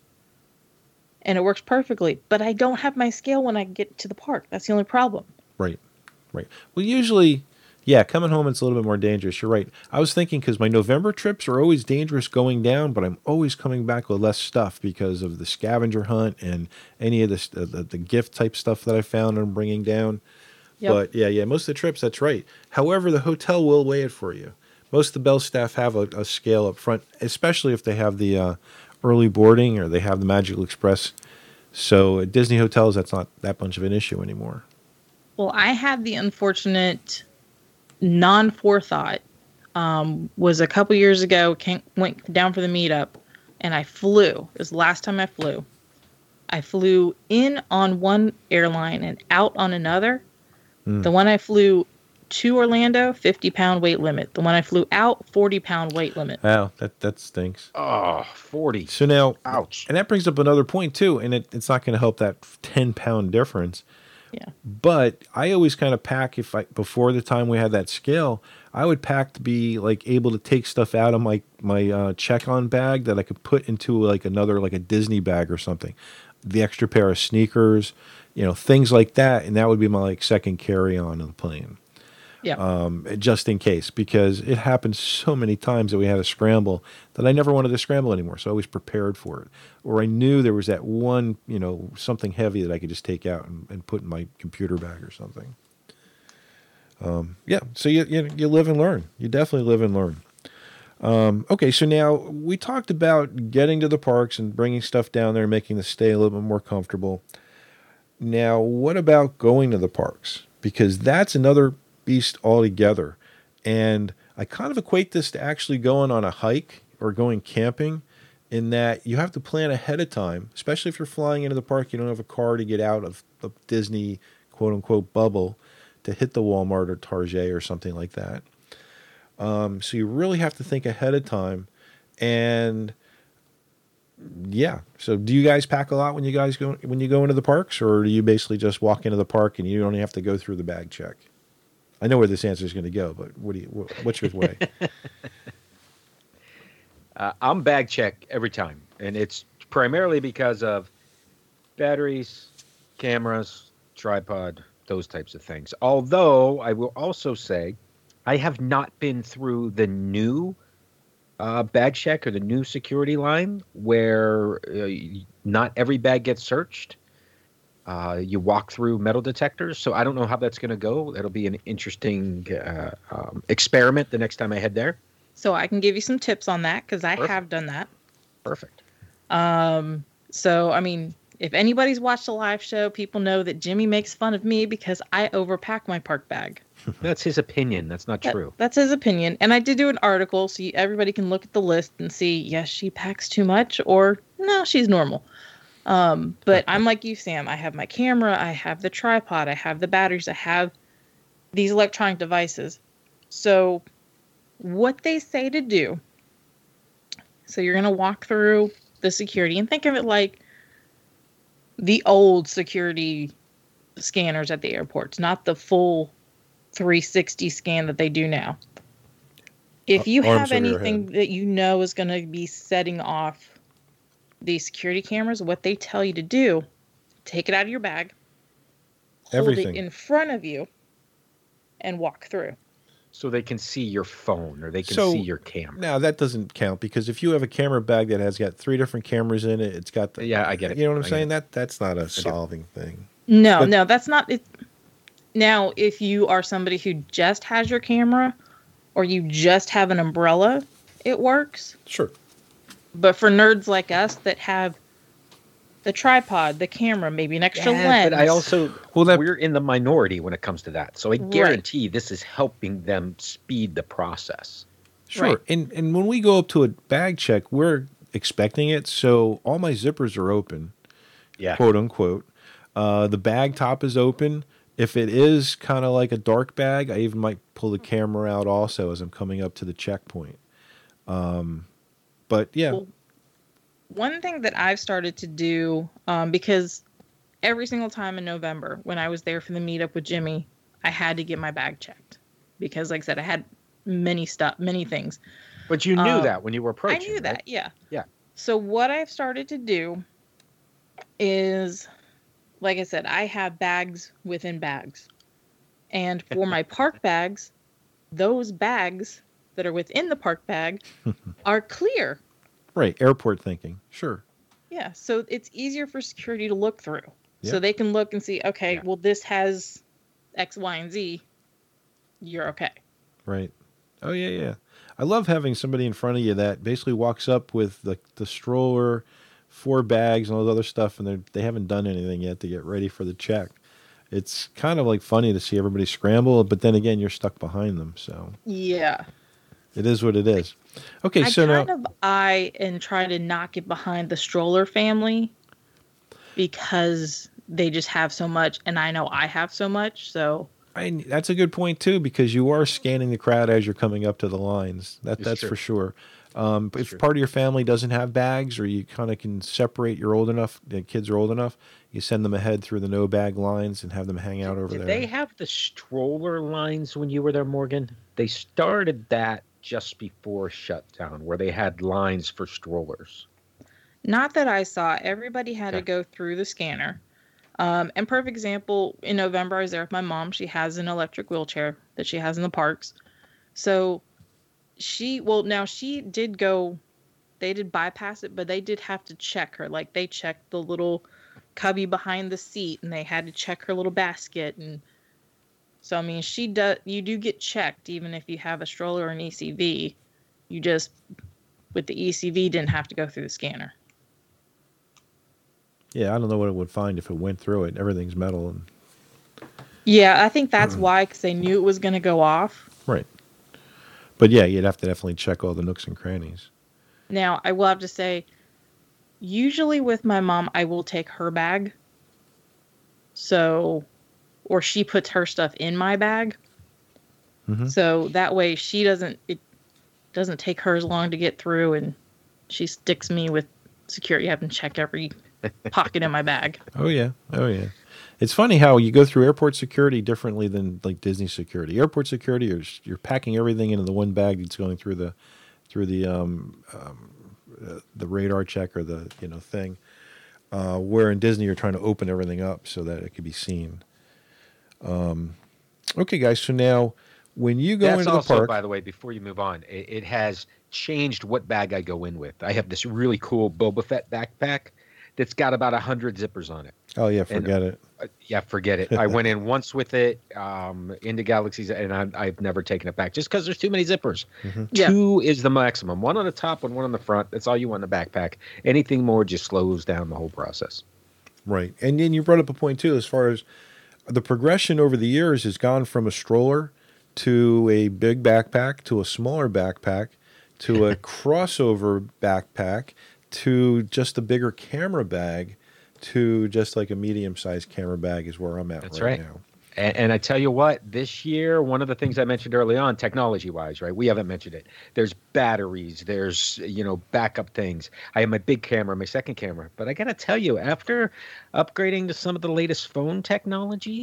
And it works perfectly. But I don't have my scale when I get to the park. That's the only problem.
Right, right. Well, usually, yeah, coming home it's a little bit more dangerous. You're right. I was thinking because my November trips are always dangerous going down, but I'm always coming back with less stuff because of the scavenger hunt and any of this, the, the, the gift type stuff that I found I'm bringing down.
Yep.
But yeah, yeah, most of the trips, that's right. However, the hotel will weigh it for you. Most of the Bell staff have a, a scale up front, especially if they have the uh, early boarding or they have the Magical Express. So at Disney hotels, that's not that much of an issue anymore.
Well, I had the unfortunate non-forethought. Um, was a couple years ago, came, went down for the meetup, and I flew. It was the last time I flew. I flew in on one airline and out on another.
Mm.
The one I flew to Orlando, fifty pound weight limit. The one I flew out, forty pound weight limit.
Wow, that, that stinks.
Oh, forty.
So now,
Ouch.
and that brings up another point too, and it, it's not going to help that ten pound difference.
Yeah.
But I always kind of pack if I before the time we had that scale, I would pack to be like able to take stuff out of my my uh, check on bag that I could put into like another like a Disney bag or something, the extra pair of sneakers, you know, things like that, and that would be my like second carry on of the plane.
Yeah.
Um, just in case, because it happened so many times that we had a scramble that I never wanted to scramble anymore. So I was prepared for it. Or I knew there was that one, you know, something heavy that I could just take out and, and put in my computer bag or something. Um, yeah. So you, you, you live and learn. You definitely live and learn. Um, okay. So now we talked about getting to the parks and bringing stuff down there, making the stay a little bit more comfortable. Now, what about going to the parks? Because that's another beast altogether. And I kind of equate this to actually going on a hike or going camping in that you have to plan ahead of time, especially if you're flying into the park, you don't have a car to get out of the Disney quote unquote bubble to hit the Walmart or Target or something like that. Um, so you really have to think ahead of time. And yeah. So do you guys pack a lot when you guys go, when you go into the parks, or do you basically just walk into the park and you don't have to go through the bag check? I know where this answer is going to go, but what do you? What, what's your way?
Uh, I'm bag check every time, and it's primarily because of batteries, cameras, tripod, those types of things. Although I will also say, I have not been through the new uh, bag check or the new security line where uh, not every bag gets searched. Uh, you walk through metal detectors, so I don't know how that's going to go. That'll be an interesting uh, um, experiment the next time I head there.
So I can give you some tips on that because I
Perfect.
have done that.
Perfect.
Um, so, I mean, if anybody's watched the live show, people know that Jimmy makes fun of me because I overpack my park bag.
That's his opinion. That's not
That-
true.
That's his opinion. And I did do an article so you, everybody can look at the list and see, yes, she packs too much, or no, she's normal. Um, but I'm like you, Sam. I have my camera, I have the tripod, I have the batteries, I have these electronic devices. So what they say to do, so you're going to walk through the security and think of it like the old security scanners at the airports, not the full three sixty scan that they do now. If you
Arms
have
over your
anything
head.
that you know is going to be setting off these security cameras, what they tell you to do, take it out of your bag, hold
Everything.
it in front of you, and walk through.
So they can see your phone or they can
So,
see your camera.
Now that doesn't count because if you have a camera bag that has got three different cameras in it, it's got the
Yeah, I get it.
You know what I'm
I get
saying?
it.
That that's not a solving thing.
No,
But-
no, that's not it. Now, if you are somebody who just has your camera or you just have an umbrella, it works.
Sure.
But for nerds like us that have the tripod, the camera, maybe an extra
Yeah,
lens.
but I also
Well, that-
we're in the minority when it comes to that. So I guarantee this is helping them speed the process.
Sure.
Right.
And and when we go up to a bag check, we're expecting it. So all my zippers are open,
Yeah.
quote unquote. Uh, the bag top is open. If it is kind of like a dark bag, I even might pull the camera out also as I'm coming up to the checkpoint. Um, but yeah,
Well, one thing that I've started to do, um, because every single time in November when I was there for the meetup with Jimmy, I had to get my bag checked because, like I said, I had many stuff, many things.
But you knew
Um,
that when you were approaching.
I knew
right?
that, yeah.
Yeah.
So what I've started to do is, like I said, I have bags within bags. And for my park bags, those bags that are within the park bag are clear.
right. Airport thinking. Sure.
Yeah, so it's easier for security to look through.
Yeah.
So they can look and see, okay,
Yeah.
well, this has X, Y, and Z. You're okay.
Right. Oh yeah, yeah. I love having somebody in front of you that basically walks up with the the stroller, four bags, and all this other stuff, and they they haven't done anything yet to get ready for the check. It's kind of like funny to see everybody scramble, but then again, you're stuck behind them, so
Yeah.
it is what it is. Okay,
I
so
kind
now
of eye and try to not get behind the stroller family because they just have so much, and I know I have so much. So
I, that's a good point too, because you are scanning the crowd as you're coming up to the lines. That
It's
that's
true.
for sure. Um, but if
true.
part of your family doesn't have bags, or you kind of can separate, you're old enough, the kids are old enough, you send them ahead through the no bag lines and have them hang out over
Did
there.
they have the stroller lines when you were there, Morgan? They started that just before shutdown, where they had lines for strollers.
not that I saw. Everybody had to
Okay.
go through the scanner. Um, and perfect example, in November, I was there with my mom. She has an electric wheelchair that she has in the parks. So she, well, now she did go, they did bypass it, but they did have to check her. Like they checked the little cubby behind the seat and they had to check her little basket. And so, I mean, she does, you do get checked even if you have a stroller or an E C V. You just, with the E C V, didn't have to go through the scanner.
Yeah, I don't know what it would find if it went through it. Everything's metal and
Yeah, I think that's why, because they knew it was going to go off.
right. But yeah, you'd have to definitely check all the nooks and crannies.
Now, I will have to say, usually with my mom, I will take her bag. So, or she puts her stuff in my bag.
Mhm.
So that way she doesn't, it doesn't take her as long to get through, and she sticks me with security having to check every pocket in my bag.
Oh yeah, oh yeah. It's funny how you go through airport security differently than like Disney security. Airport security, you're you're packing everything into the one bag that's going through the through the um, um uh, the radar check or the you know thing. Uh, where in Disney you're trying to open everything up so that it can be seen. Um, okay, guys. So now when you go
That's
into the
also,
park,
by the way, before you move on, it, it has changed what bag I go in with. I have this really cool Boba Fett backpack that's got about a hundred zippers on it.
oh yeah, forget it.
Uh, yeah, forget it. I went in once with it um, into Galaxies, and I, I've never taken it back just because there's too many zippers.
Yeah.
Two is the maximum. One on the top and one on the front. That's all you want in the backpack. Anything more just slows down the whole process.
Right. And then you brought up a point too, as far as the progression over the years has gone from a stroller to a big backpack to a smaller backpack to a crossover backpack to just a bigger camera bag to just like a medium-sized camera bag is where I'm at
That's
right,
right.
now.
And, and I tell you what, this year, one of the things I mentioned early on, technology-wise, right? We haven't mentioned it. There's batteries. There's, you know, backup things. I have my big camera, my second camera. But I got to tell you, after upgrading to some of the latest phone technology,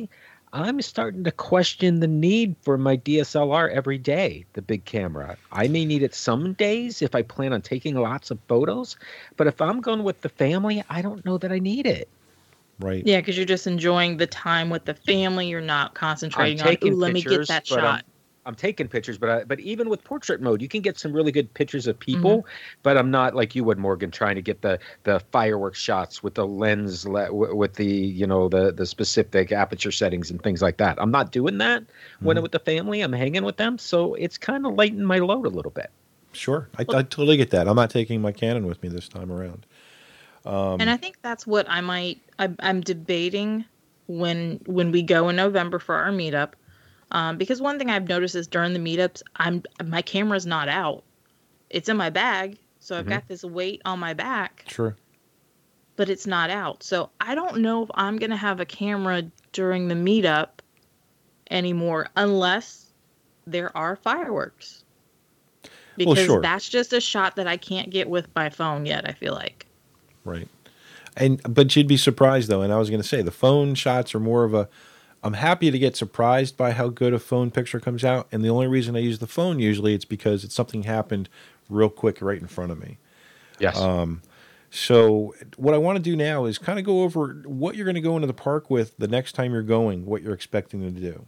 I'm starting to question the need for my D S L R every day, the big camera. I may need it some days if I plan on taking lots of photos, but if I'm going with the family, I don't know that I need it.
Right.
Yeah, because you're just enjoying the time with the family. You're not concentrating
I'm
on,
taking
ooh, let me get
pictures,
that
but I'm-
shot.
I'm taking pictures, but I, but even with portrait mode, you can get some really good pictures of people. But I'm not like you would, Morgan, trying to get the the fireworks shots with the lens, le- w- with the you know the the specific aperture settings and things like that. I'm not doing that when I'm with the family. I'm hanging with them, so it's kind of lightened my load a little bit.
Sure. I, I totally get that. I'm not taking my Canon with me this time around.
And I think that's what I might. I, I'm debating when when we go in November for our meetup, um, because one thing I've noticed is during the meetups, I'm my camera's not out. It's in my bag, so I've got this weight on my back,
Sure.
but it's not out. So I don't know if I'm gonna have a camera during the meetup anymore, unless there are fireworks.
Well,
Because
sure.
that's just a shot that I can't get with my phone yet. I feel like.
Right. And but you'd be surprised though, and I was going to say the phone shots are more of a. I'm happy to get surprised by how good a phone picture comes out, and the only reason I use the phone usually it's because it's something happened real quick right in front of me.
Yes.
So what I want to do now is kind of go over what you're going to go into the park with the next time you're going, what you're expecting to do.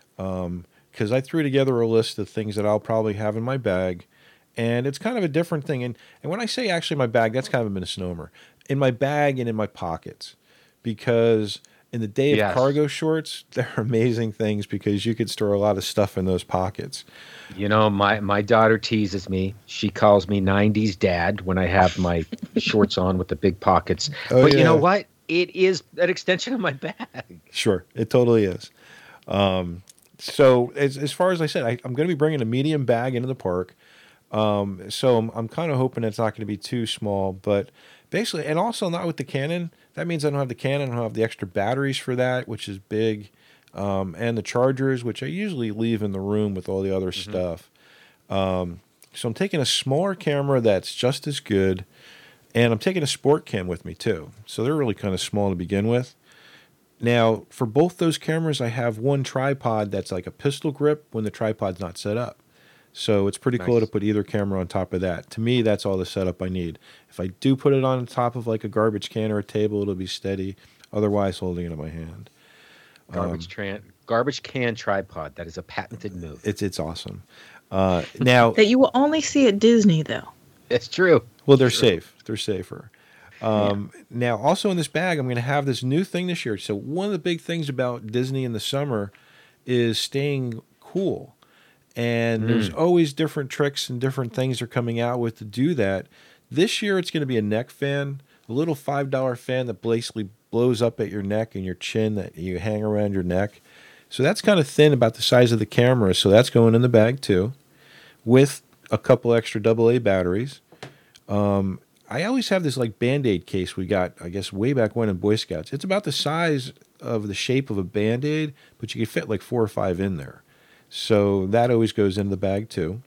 Because I threw together a list of things that I'll probably have in my bag, and it's kind of a different thing. And and when I say actually my bag, that's kind of a misnomer. In my bag and in my pockets, because in the day of
Yes.
cargo shorts, they're amazing things because you could store a lot of stuff in those pockets.
You know, my, my daughter teases me. She calls me nineties dad when I have my shorts on with the big pockets.
Oh,
but you know
yeah.
what? It is an extension of my bag.
Sure, it totally is. Um, so as as far as I said, I, I'm going to be bringing a medium bag into the park. Um, so I'm, I'm kind of hoping it's not going to be too small, but basically, and also not with the Canon. That means I don't have the Canon. I don't have the extra batteries for that, which is big, um, and the chargers, which I usually leave in the room with all the other stuff. Um, so I'm taking a smaller camera that's just as good, and I'm taking a sport cam with me too. So they're really kind of small to begin with. Now, for both those cameras, I have one tripod that's like a pistol grip when the tripod's not set up. So it's pretty cool
Nice.
to put either camera on top of that. To me, that's all the setup I need. If I do put it on top of like a garbage can or a table, it'll be steady. Otherwise, holding it in my hand.
Garbage tran garbage can tripod. That is a patented move.
It's it's awesome. Uh, now,
That you will only see at Disney, though.
It's true.
well, they're safe. They're safer. Um, Now, also in this bag, I'm going to have this new thing this year. So one of the big things about Disney in the summer is staying cool. And there's always different tricks and different things they're coming out with to do that. This year, it's going to be a neck fan, a little five dollar fan that basically blows up at your neck and your chin that you hang around your neck. So that's kind of thin, about the size of the camera. So that's going in the bag too, with a couple extra double A batteries. Um, I always have this like Band-Aid case we got, I guess, way back when in Boy Scouts. It's about the size of the shape of a Band-Aid, but you can fit like four or five in there. So that always goes into the bag too.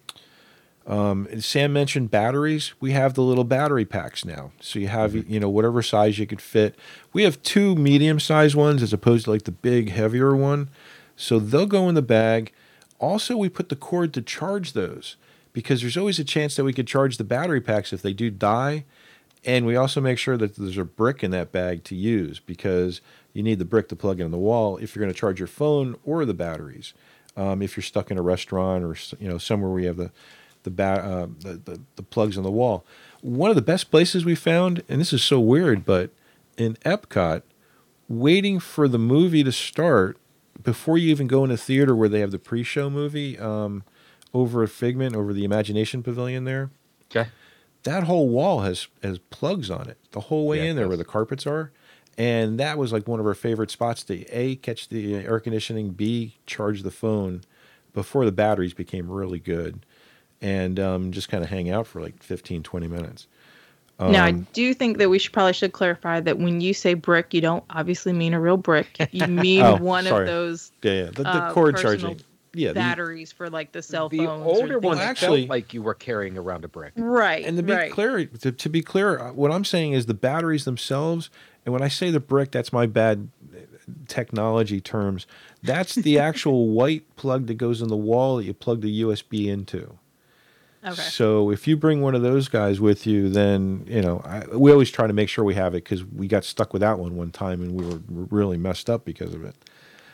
Um, and Sam mentioned batteries. We have the little battery packs now. So you have, you know, whatever size you could fit. We have two medium-sized ones as opposed to like the big, heavier one. So they'll go in the bag. Also, we put the cord to charge those because there's always a chance that we could charge the battery packs if they do die. And we also make sure that there's a brick in that bag to use because you need the brick to plug in the wall if you're going to charge your phone or the batteries. Um, if you're stuck in a restaurant or you know somewhere where you have the the, ba- uh, the the the plugs on the wall. One of the best places we found, and this is so weird, but in Epcot, waiting for the movie to start before you even go in a theater where they have the pre-show movie um, over at Figment, over the Imagination Pavilion there.
Okay.
That whole wall has has plugs on it the whole way
Yeah, it
in there
does.
where the carpets are. And that was like one of our favorite spots to A, catch the air conditioning, B, charge the phone before the batteries became really good, and um, just kind of hang out for like fifteen, twenty minutes.
now, I
Um,
do think that we should probably should clarify that when you say brick, you don't obviously mean a real brick. You mean
Oh,
one
sorry.
of those
Yeah, yeah. The, the
uh,
cord
personal
charging. Yeah, the,
batteries for like the cell
The
phones. or
older
things
ones
like
actually-
felt like you were carrying around a brick.
that. Right.
and to be
right.
clear, to, to be clear, uh, what I'm saying is the batteries themselves. And when I say the brick, that's my bad. technology terms, that's the actual white plug that goes in the wall that you plug the U S B into.
Okay.
So if you bring one of those guys with you, then, you know, I, we always try to make sure we have it because we got stuck without one one time and we were really messed up because of it.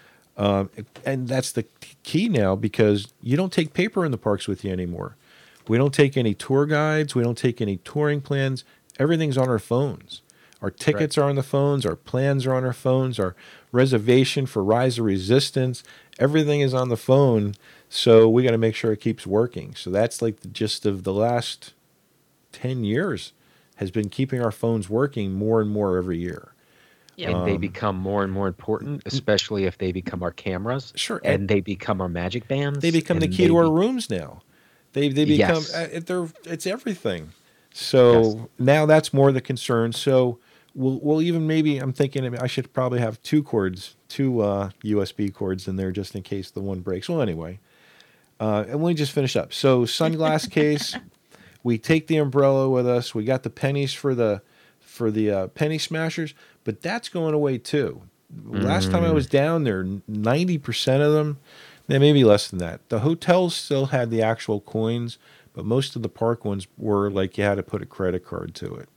Um, and that's the key now because you don't take paper in the parks with you anymore. We don't take any tour guides. We don't take any touring plans. Everything's on our phones. Our tickets right. are on the phones. Our plans are on our phones. Our reservation for Rise of Resistance, everything is on the phone. So we got to make sure it keeps working. So that's like the gist of the last ten years has been keeping our phones working more and more every year.
Yep. And they become more and more important, especially if they become our cameras.
Sure.
And,
and
they become our magic bands.
They become the key to our rooms now. They they become
yes.
uh, they're it's everything. So yes. now that's more the concern. So we'll we'll even maybe I'm thinking I should probably have two cords, two uh, U S B cords in there just in case the one breaks. Well, anyway. Uh, and let me just finish up. So sunglass case, we take the umbrella with us. We got the pennies for the for the uh, penny smashers, but that's going away too. Mm. Last time I was down there, ninety percent of them, maybe less than that. The hotels still had the actual coins, but most of the park ones were like you had to put a credit card to it.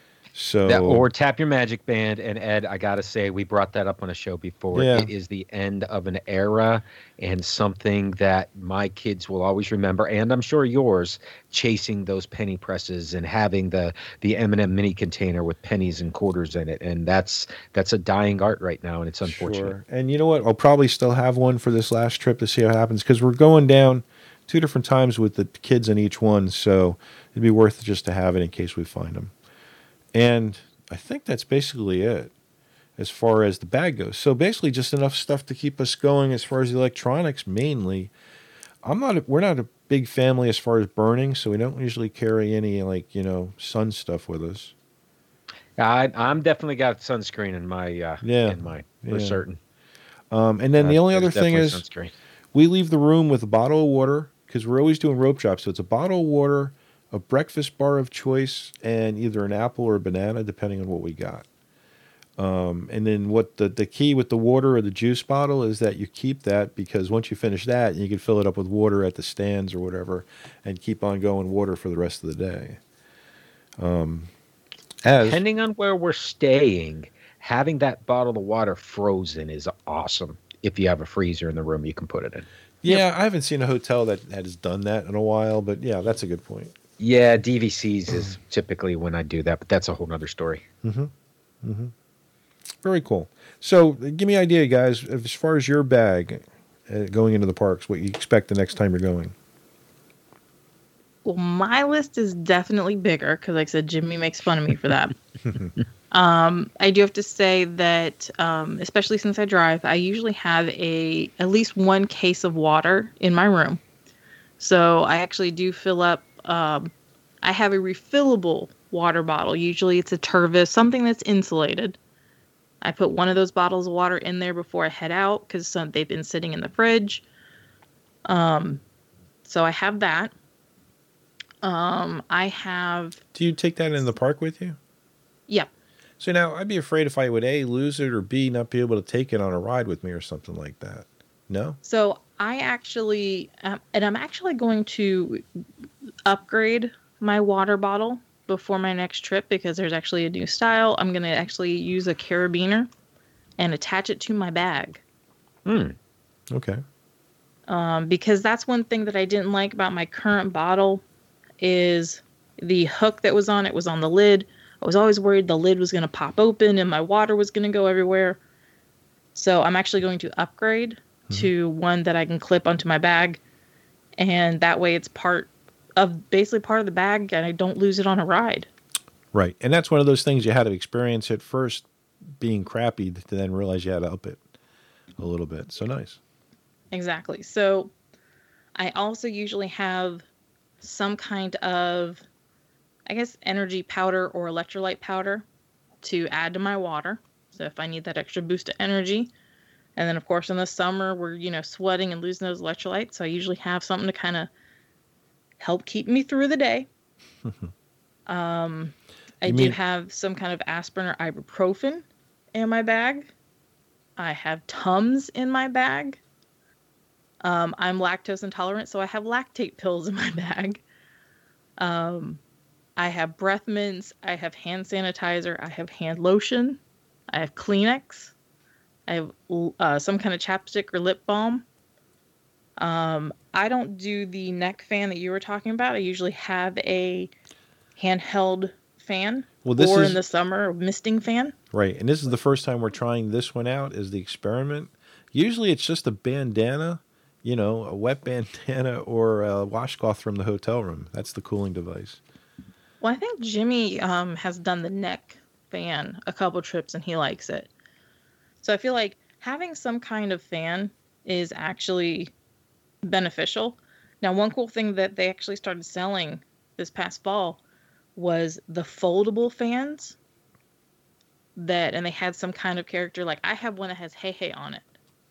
So
that, or tap your magic band. And Ed, I gotta say, we brought that up on a show before.
Yeah.
It is the end of an era and something that my kids will always remember, and I'm sure yours, chasing those penny presses and having the the M and M mini container with pennies and quarters in it. And that's that's a dying art right now, and it's unfortunate.
Sure. And you know what? I'll probably still have one for this last trip to see what happens because we're going down two different times with the kids in each one, so it'd be worth it just to have it in case we find them. And I think that's basically it as far as the bag goes. So basically just enough stuff to keep us going as far as the electronics mainly. I'm not a, we're not a big family as far as burning, so we don't usually carry any like, you know, sun stuff with us.
I I'm definitely got sunscreen in my uh
yeah.
in mine for
yeah.
certain.
Um and then uh, the only other thing is
sunscreen.
We leave the room with a bottle of water because we're always doing rope drops. So it's a bottle of water, a breakfast bar of choice, and either an apple or a banana, depending on what we got. Um, and then what the, the key with the water or the juice bottle is that you keep that because once you finish that, you can fill it up with water at the stands or whatever and keep on going water for the rest of the day. Um, as,
Depending on where we're staying, having that bottle of water frozen is awesome. If you have a freezer in the room, you can put it in.
Yeah, yep. I haven't seen a hotel that has done that in a while, but yeah, that's a good point.
Yeah, D V Cs is typically when I do that, but that's a whole nother story.
Mm-hmm. Mm-hmm. Very cool. So give me an idea, guys, as far as your bag uh, going into the parks, what you expect the next time you're going.
Well, my list is definitely bigger because, like I said, Jimmy makes fun of me for that. um, I do have to say that, um, especially since I drive, I usually have a at least one case of water in my room. So I actually do fill up. Um, I have a refillable water bottle. Usually it's a Tervis, something that's insulated. I put one of those bottles of water in there before I head out because they've been sitting in the fridge. Um, so I have that. Um, I have.
Do you take that in the park with you?
Yeah.
So now I'd be afraid if I would A, lose it, or B, not be able to take it on a ride with me or something like that. No?
So I actually, um, and I'm actually going to upgrade my water bottle before my next trip because there's actually a new style. I'm going to actually use a carabiner and attach it to my bag.
Hmm.
Okay.
Um, because that's one thing that I didn't like about my current bottle is the hook that was on it was on the lid. I was always worried the lid was going to pop open and my water was going to go everywhere. So I'm actually going to upgrade mm-hmm. to one that I can clip onto my bag. And that way it's part of basically part of the bag and I don't lose it on a ride.
Right. And that's one of those things you had to experience at first being crappy to then realize you had to up it a little bit. So nice.
Exactly. So I also usually have some kind of, I guess, energy powder or electrolyte powder to add to my water. So if I need that extra boost of energy. And then, of course, in the summer, we're, you know, sweating and losing those electrolytes. So I usually have something to kind of help keep me through the day. um, I
you
do
mean-
have some kind of aspirin or ibuprofen in my bag. I have Tums in my bag. Um, I'm lactose intolerant, so I have lactate pills in my bag. Um, I have breath mints. I have hand sanitizer. I have hand lotion. I have Kleenex. I have uh, some kind of chapstick or lip balm. Um, I don't do the neck fan that you were talking about. I usually have a handheld fan,
Well, this
or
is
in the summer, a misting fan.
right, and this is the first time we're trying this one out as the experiment. Usually, it's just a bandana, you know, a wet bandana or a washcloth from the hotel room. That's the cooling device.
Well, I think Jimmy um, has done the neck fan a couple trips and he likes it. So I feel like having some kind of fan is actually beneficial. Now, one cool thing that they actually started selling this past fall was the foldable fans that, and they had some kind of character. Like I have one that has Hey Hey on it.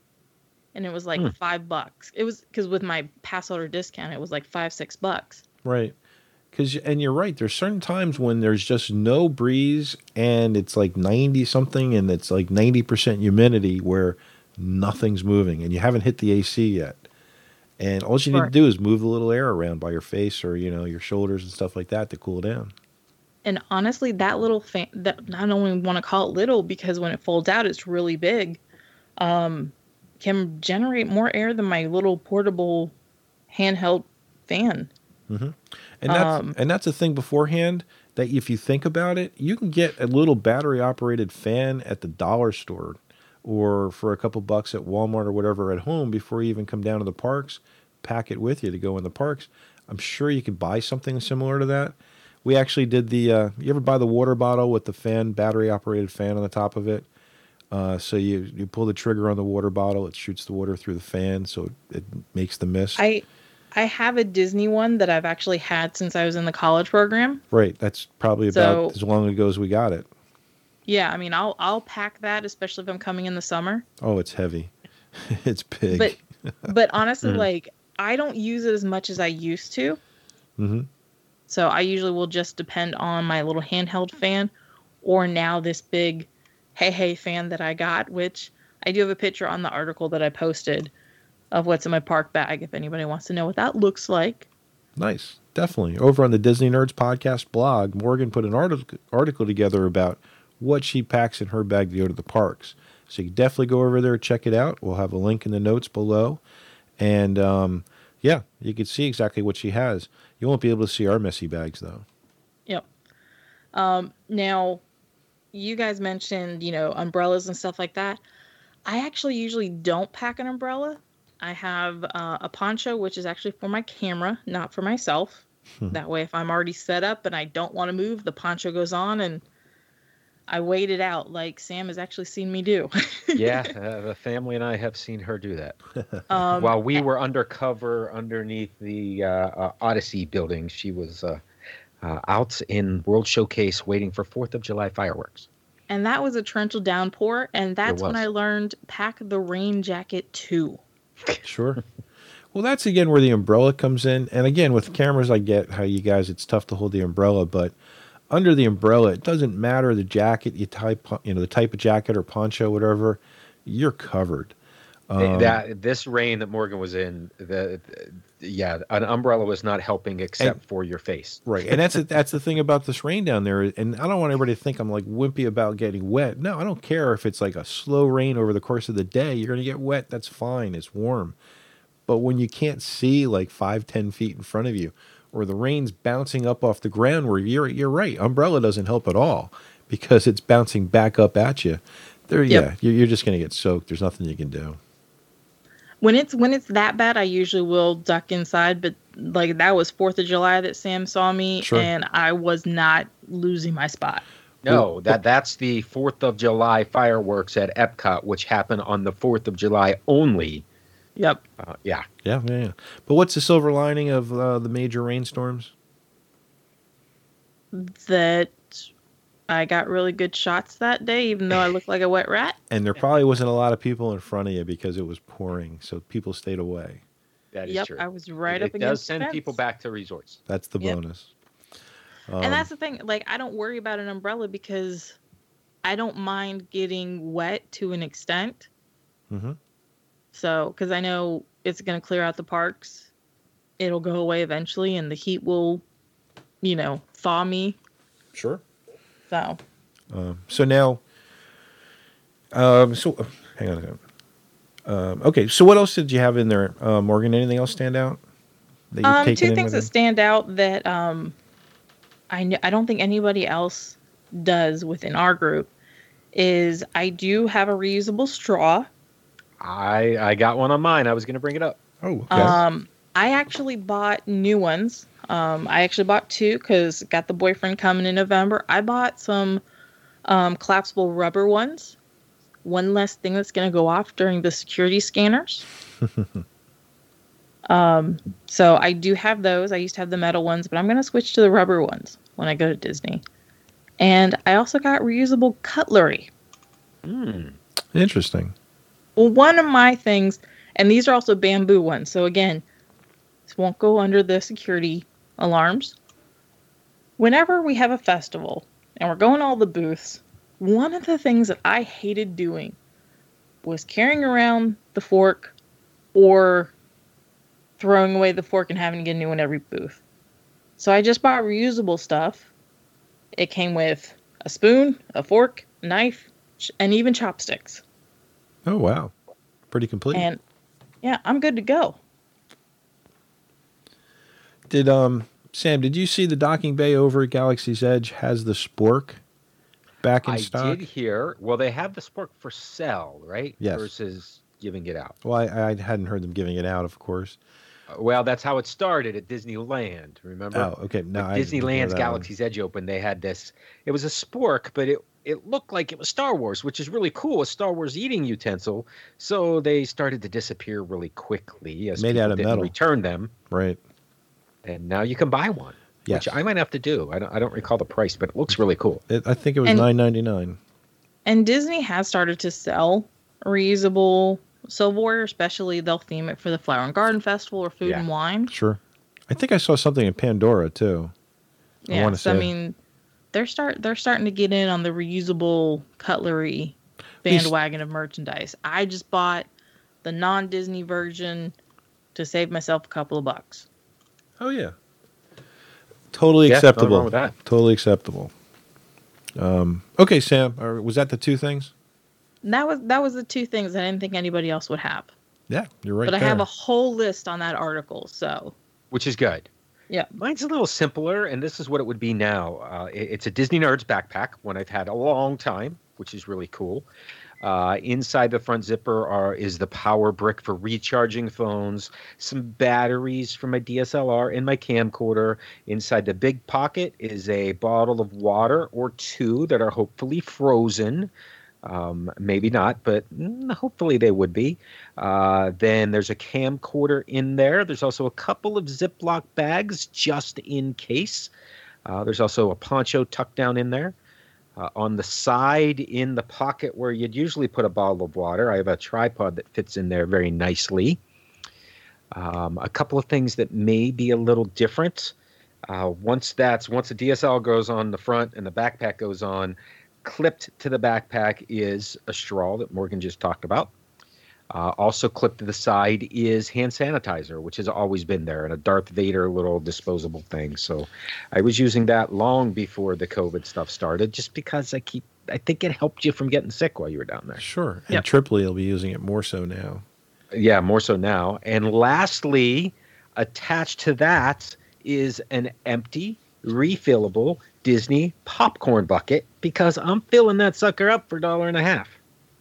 And it was like
Hmm.
five bucks. It was because with my pass order discount, it was like five, six bucks.
Right. Cause, and you're right. There's certain times when there's just no breeze and it's like ninety something and it's like ninety percent humidity where nothing's moving and you haven't hit the A C yet. And all you need to
Right.
do is move a little air around by your face or, you know, your shoulders and stuff like that to cool down.
And honestly, that little fan, that I don't even want to call it little because when it folds out, it's really big. Um, can generate more air than my little portable handheld fan.
And that's
Um,
and that's the thing beforehand that if you think about it, you can get a little battery operated fan at the dollar store or for a couple bucks at Walmart or whatever at home before you even come down to the parks, pack it with you to go in the parks. I'm sure you could buy something similar to that. We actually did the uh, you ever buy the water bottle with the fan, battery operated fan on the top of it? Uh, so you, you pull the trigger on the water bottle, it shoots the water through the fan, so it, it makes the mist.
I I have a Disney one that I've actually had since I was in the college program.
Right, that's probably about
So-
as long ago as we got it.
Yeah, I mean, I'll I'll pack that, especially if I'm coming in the summer.
Oh, it's heavy. It's big.
But but honestly, like I don't use it as much as I used to.
Mhm.
So I usually will just depend on my little handheld fan, or now this big Hey Hey fan that I got, which I do have a picture on the article that I posted of what's in my park bag if anybody wants to know what that looks like.
Nice. Definitely. Over on the Disney Nerds podcast blog, Morgan put an article article together about what she packs in her bag to go to the parks. So you can definitely go over there, check it out. We'll have a link in the notes below. And um, yeah, you can see exactly what she has. You won't be able to see our messy bags, though.
Yep. Um, now, you guys mentioned, you know, umbrellas and stuff like that. I actually usually don't pack an umbrella. I have uh, a poncho, which is actually for my camera, not for myself. That way, if I'm already set up and I don't want to move, the poncho goes on and I wait it out like Sam has actually seen me do.
Yeah, uh, the family and I have seen her do that.
um,
While we were undercover underneath the uh, uh, Odyssey building, she was uh, uh, out in World Showcase waiting for fourth of July fireworks.
And that was a torrential downpour. And that's when
was.
I learned pack the rain jacket too.
Sure. Well, that's again where the umbrella comes in. And again, with cameras, I get how you guys, it's tough to hold the umbrella, but under the umbrella, it doesn't matter the jacket you type, you know, the type of jacket or poncho, whatever, you're covered. Um,
that this rain that Morgan was in, the, the yeah, an umbrella was not helping except
And-
for your face.
Right, and that's that's the thing about this rain down there. And I don't want everybody to think I'm like wimpy about getting wet. No, I don't care if it's like a slow rain over the course of the day. You're going to get wet. That's fine. It's warm. But when you can't see like five, ten feet in front of you, or the rain's bouncing up off the ground, where you're you're right, umbrella doesn't help at all because it's bouncing back up at you. There,
Yep.
yeah, you're, you're just going to get soaked. There's nothing you can do.
When it's when it's that bad, I usually will duck inside. But like that was Fourth of July that Sam saw me,
Sure.
and I was not losing my spot.
No, that that's the fourth of July fireworks at Epcot, which happen on the fourth of July only.
Yep.
Uh, yeah.
Yeah, yeah, yeah. But what's the silver lining of uh, the major rainstorms?
That I got really good shots that day, even though I looked like a wet rat.
And there probably wasn't a lot of people in front of you because it was pouring, so people stayed away.
That is
Yep,
true.
I was right
it,
up
it
against
does
the
send
fence.
people back to resorts.
That's the
Yep.
bonus. Um,
And that's the thing. Like, I don't worry about an umbrella because I don't mind getting wet to an extent.
Mm-hmm.
So, because I know it's going to clear out the parks, it'll go away eventually, and the heat will, you know, thaw me.
Sure.
So,
Um, so now, um, so uh, hang on a second. Um, okay, so what else did you have in there, uh, Morgan? Anything else stand out? That you've
um,
taken
two
in
things
with
that
you?
stand out that um, I kn- I don't think anybody else does within our group is I do have a reusable straw.
I I got one on mine. I was going to bring it up.
Oh, okay.
Um, I actually bought new ones. Um, I actually bought two because got the boyfriend coming in November. I bought some um, collapsible rubber ones. One less thing that's going to go off during the security scanners. um, so I do have those. I used to have the metal ones, but I'm going to switch to the rubber ones when I go to Disney. And I also got reusable cutlery.
Mm.
Interesting.
Well, one of my things, and these are also bamboo ones. So again, this won't go under the security alarms. Whenever we have a festival and we're going to all the booths, one of the things that I hated doing was carrying around the fork or throwing away the fork and having to get a new one every booth. So I just bought reusable stuff. It came with a spoon, a fork, knife, and even chopsticks.
Oh, wow. Pretty complete.
And yeah, I'm good to go.
Did um Sam, did you see the docking bay over at Galaxy's Edge has the spork back in
I
stock?
did hear. Well, they have the spork for sale, right?
Yes.
Versus giving it out.
Well, I, I hadn't heard them giving it out, of course.
Uh, Well, that's how it started at Disneyland. Remember?
Oh, okay. No,
When
I didn't hear
Disneyland's
that
Galaxy's Edge opened, they had this. It was a spork, but it it looked like it was Star Wars, which is really cool. A Star Wars eating utensil. So they started to disappear really quickly as
Made
people
out of
didn't
metal.
return them,
one. Right.
and now you can buy one.
Yes.
Which I might have to do. I don't. I don't recall the price, but it looks really cool.
It, I think it was
And-
nine ninety nine.
And Disney has started to sell reusable silverware, especially they'll theme it for the Flower and Garden Festival or Food
Yeah.
and Wine.
Sure. I think I saw something in Pandora too. I
Yeah,
wanna
so I
say-
mean, they're start they're starting to get in on the reusable cutlery
These-
bandwagon of merchandise. I just bought the non-Disney version to save myself a couple of bucks.
Oh yeah. Totally
Yeah, nothing
acceptable.
wrong with that.
Totally acceptable. Um, okay, Sam. Or was that the two things?
And that was that was the two things I didn't think anybody else would have.
Yeah, you're right.
but I
there.
have a whole list on that article, so
Which is good.
yeah.
Mine's a little simpler, and this is what it would be now. Uh, it- it's a Disney Nerds backpack, one I've had a long time, which is really cool. Uh, inside the front zipper are is the power brick for recharging phones, some batteries for my D S L R and my camcorder. Inside the big pocket is a bottle of water or two that are hopefully frozen. Um, maybe not, but mm, hopefully they would be. Uh, then there's a camcorder in there. There's also a couple of Ziploc bags just in case. Uh, there's also a poncho tucked down in there. Uh, on the side in the pocket where you'd usually put a bottle of water, I have a tripod that fits in there very nicely. Um, a couple of things that may be a little different. Uh, once that's once the D S L R goes on the front and the backpack goes on, clipped to the backpack is a straw that Morgan just talked about. Uh, also clipped to the side is hand sanitizer, which has always been there, and a Darth Vader little disposable thing. So I was using that long before the COVID stuff started, just because I keep I think it helped you from getting sick while you were down there.
Sure. And
Yep.
Tripoli will be using it more so now.
Yeah, more so now. And lastly, attached to that is an empty, refillable Disney popcorn bucket, because I'm filling that sucker up for a dollar and a half.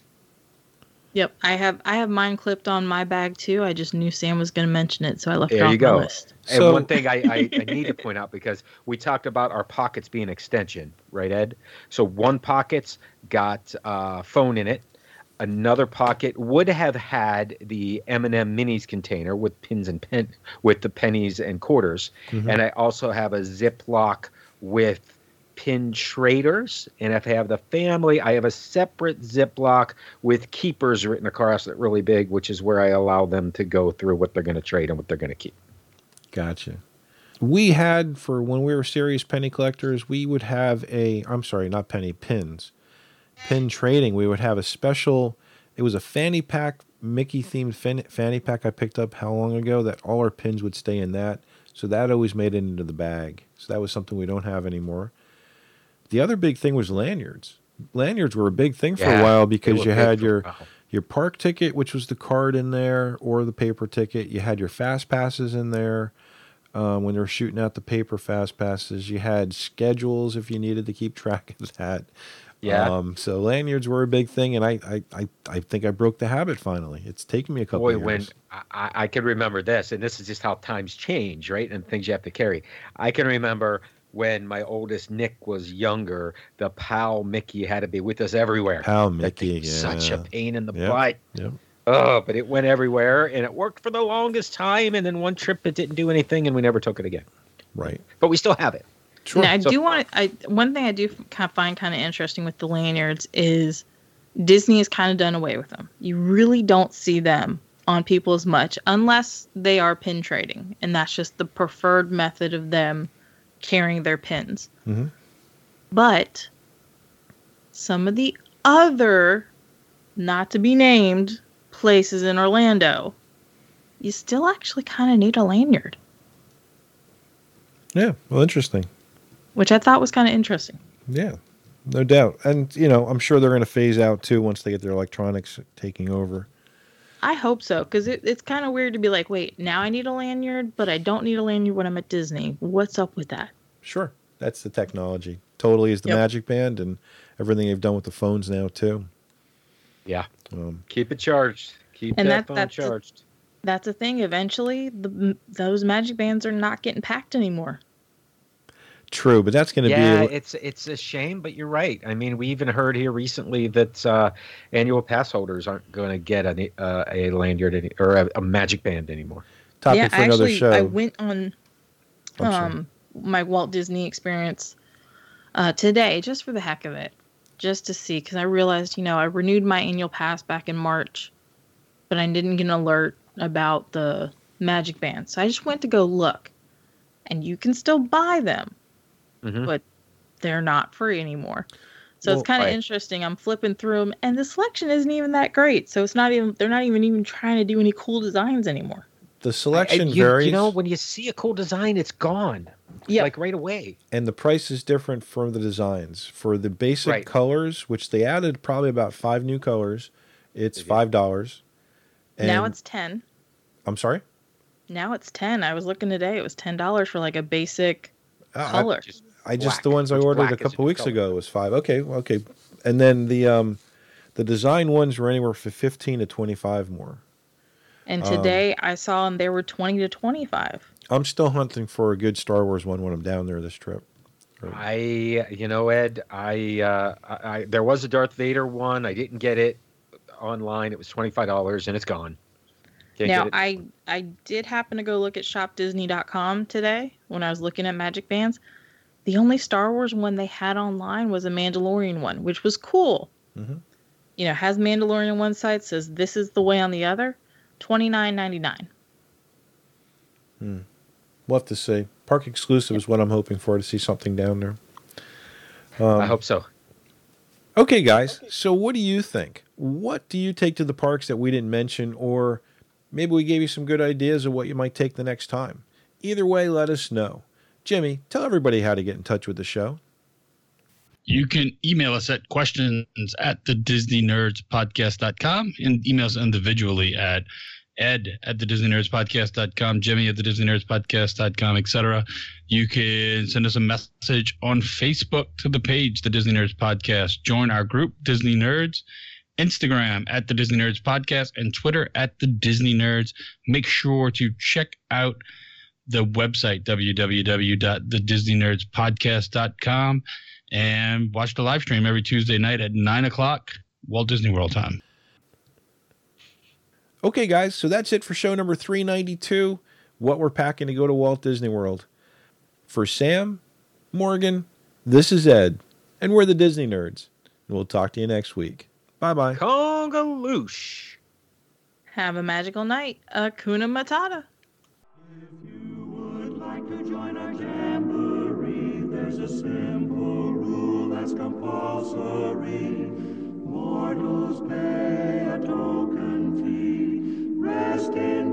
Yep, I have I have mine clipped on my bag too. I just knew Sam was going to mention it, so I left it
There
off
you go.
my list.
And
So-
one thing I, I, I need to point out, because we talked about our pockets being extension, right, Ed? So one pocket's got uh, phone in it. Another pocket would have had the M and M minis container with pins and pen with the pennies and quarters, and I also have a Ziploc with pin traders. And if I have the family, I have a separate Ziploc with keepers written across it really big, which is where I allow them to go through what they're going to trade and what they're going to keep.
Gotcha. We had, for when we were serious penny collectors, we would have a, I'm sorry, not penny, pins. Pin trading, we would have a special it was a fanny pack, Mickey themed fan, fanny pack I picked up how long ago that all our pins would stay in that. So that always made it into the bag. So that was something we don't have anymore. The other big thing was lanyards. Lanyards were a big thing for
Yeah,
a while
they
because
were
you
big
had
for a
your
while.
your park ticket, which was the card in there, or the paper ticket. You had your fast passes in there. Um, when they were shooting out the paper fast passes, you had schedules if you needed to keep track of that.
Yeah.
Um, so lanyards were a big thing, and I, I, I, I think I broke the habit finally. It's taken me a couple
Boy,
of
when
years.
I, I can remember this, and this is just how times change, right? And things you have to carry. I can remember when my oldest Nick was younger, the pal Mickey had to be with us everywhere.
Pal
That thing
Mickey,
was such a
yeah.
pain in the
Yep,
butt.
yep.
Oh, but it went everywhere, and it worked for the longest time. And then one trip it didn't do anything, and we never took it again.
Right.
But we still have it.
Sure.
Now, I
So-
do want to. I one thing I do kind of find kind of interesting with the lanyards is Disney has kind of done away with them. You really don't see them on people as much unless they are pin trading, and that's just the preferred method of them carrying their pins.
Mhm.
But some of the other, not to be named, places in Orlando, you still actually kind of need a lanyard,
Yeah. Well, interesting.
which I thought was kind of interesting.
Yeah. No doubt. And, you know, I'm sure they're going to phase out too once they get their electronics taking over.
I hope so, because it, it's kind of weird to be like, wait, now I need a lanyard, but I don't need a lanyard when I'm at Disney. What's up with that?
Sure. That's the technology. Totally is the
Yep.
Magic Band and everything they've done with the phones now too.
Yeah.
Um,
Keep it charged. Keep
And
that,
that-
phone
that's the-
charged.
That's the thing. Eventually, the, those magic bands are not getting packed anymore.
true, but that's going to
Yeah,
be
it's it's a shame, but you're right. I mean, we even heard here recently that uh, annual pass holders aren't going to get a uh, a lanyard any, or a, a magic band anymore.
a topic
yeah,
for another
actually,
show.
I went on
I'm sorry.
um, my Walt Disney experience uh, today just for the heck of it, just to see, because I realized, you know, I renewed my annual pass back in March, but I didn't get an alert about the magic band. So I just went to go look, and you can still buy them,
Mhm.
but they're not free anymore. So
Well,
it's kind of
right.
interesting. I'm flipping through them, and the selection isn't even that great. So it's not even, they're not even even trying to do any cool designs anymore.
the
I-
selection
you,
varies,
you know, when you see a cool design, it's gone.
Yep.
Like right away.
and the price is different from the designs. For the basic
Right.
colors, which they added probably about five new colors, it's
They did.
five dollars.
Now it's ten.
I'm sorry.
Now it's ten. I was looking today. It was ten dollars for like a basic
Uh, I-
color.
Just
I just
black,
the ones I
which
ordered a
black is
couple
new
weeks
color.
ago was five. Okay, well, okay, and then the um, the design ones were anywhere from fifteen to twenty five more.
And
Um,
today I saw them. They were twenty to twenty-five.
I'm still hunting for a good Star Wars one when I'm down there this trip.
I, you know, Ed, I, uh, I, I, there was a Darth Vader one. I didn't get it online. It was twenty-five dollars and it's gone. Can't
Now
get it.
I I did happen to go look at shop disney dot com today when I was looking at magic bands. The only Star Wars one they had online was a Mandalorian one, which was cool.
Mhm.
You know, has Mandalorian on one side, says this is the way on the other. twenty-nine ninety-nine.
We'll have to see. Park exclusive is what I'm hoping for to see something down there.
I hope so.
Okay, guys. So, what do you think? What do you take to the parks that we didn't mention, or maybe we gave you some good ideas of what you might take the next time? Either way, let us know. Jimmy, tell everybody how to get in touch with the show.
You can email us at questions at the Disney Nerds Podcast dot com and email us individually at ed at the Disney Nerds Podcast dot com, Jimmy at the Disney Nerds Podcast dot com, et cetera. You can send us a message on Facebook to the page, the Disney Nerds Podcast. Join our group, Disney Nerds. Instagram at the Disney Nerds Podcast and Twitter at the Disney Nerds. Make sure to check out the website, w w w dot the disney nerds podcast dot com, and watch the live stream every Tuesday night at nine o'clock Walt Disney World time.
Okay, guys, so that's it for show number three ninety-two, what we're packing to go to Walt Disney World. For Sam, Morgan, this is Ed, and we're the Disney Nerds. And we'll talk to you next week. Bye-bye.
Congaloosh.
Have a magical night. Akuna Matata.
If you would like to join our jamboree, there's a simple rule that's compulsory.
Mortals pay a token fee, rest in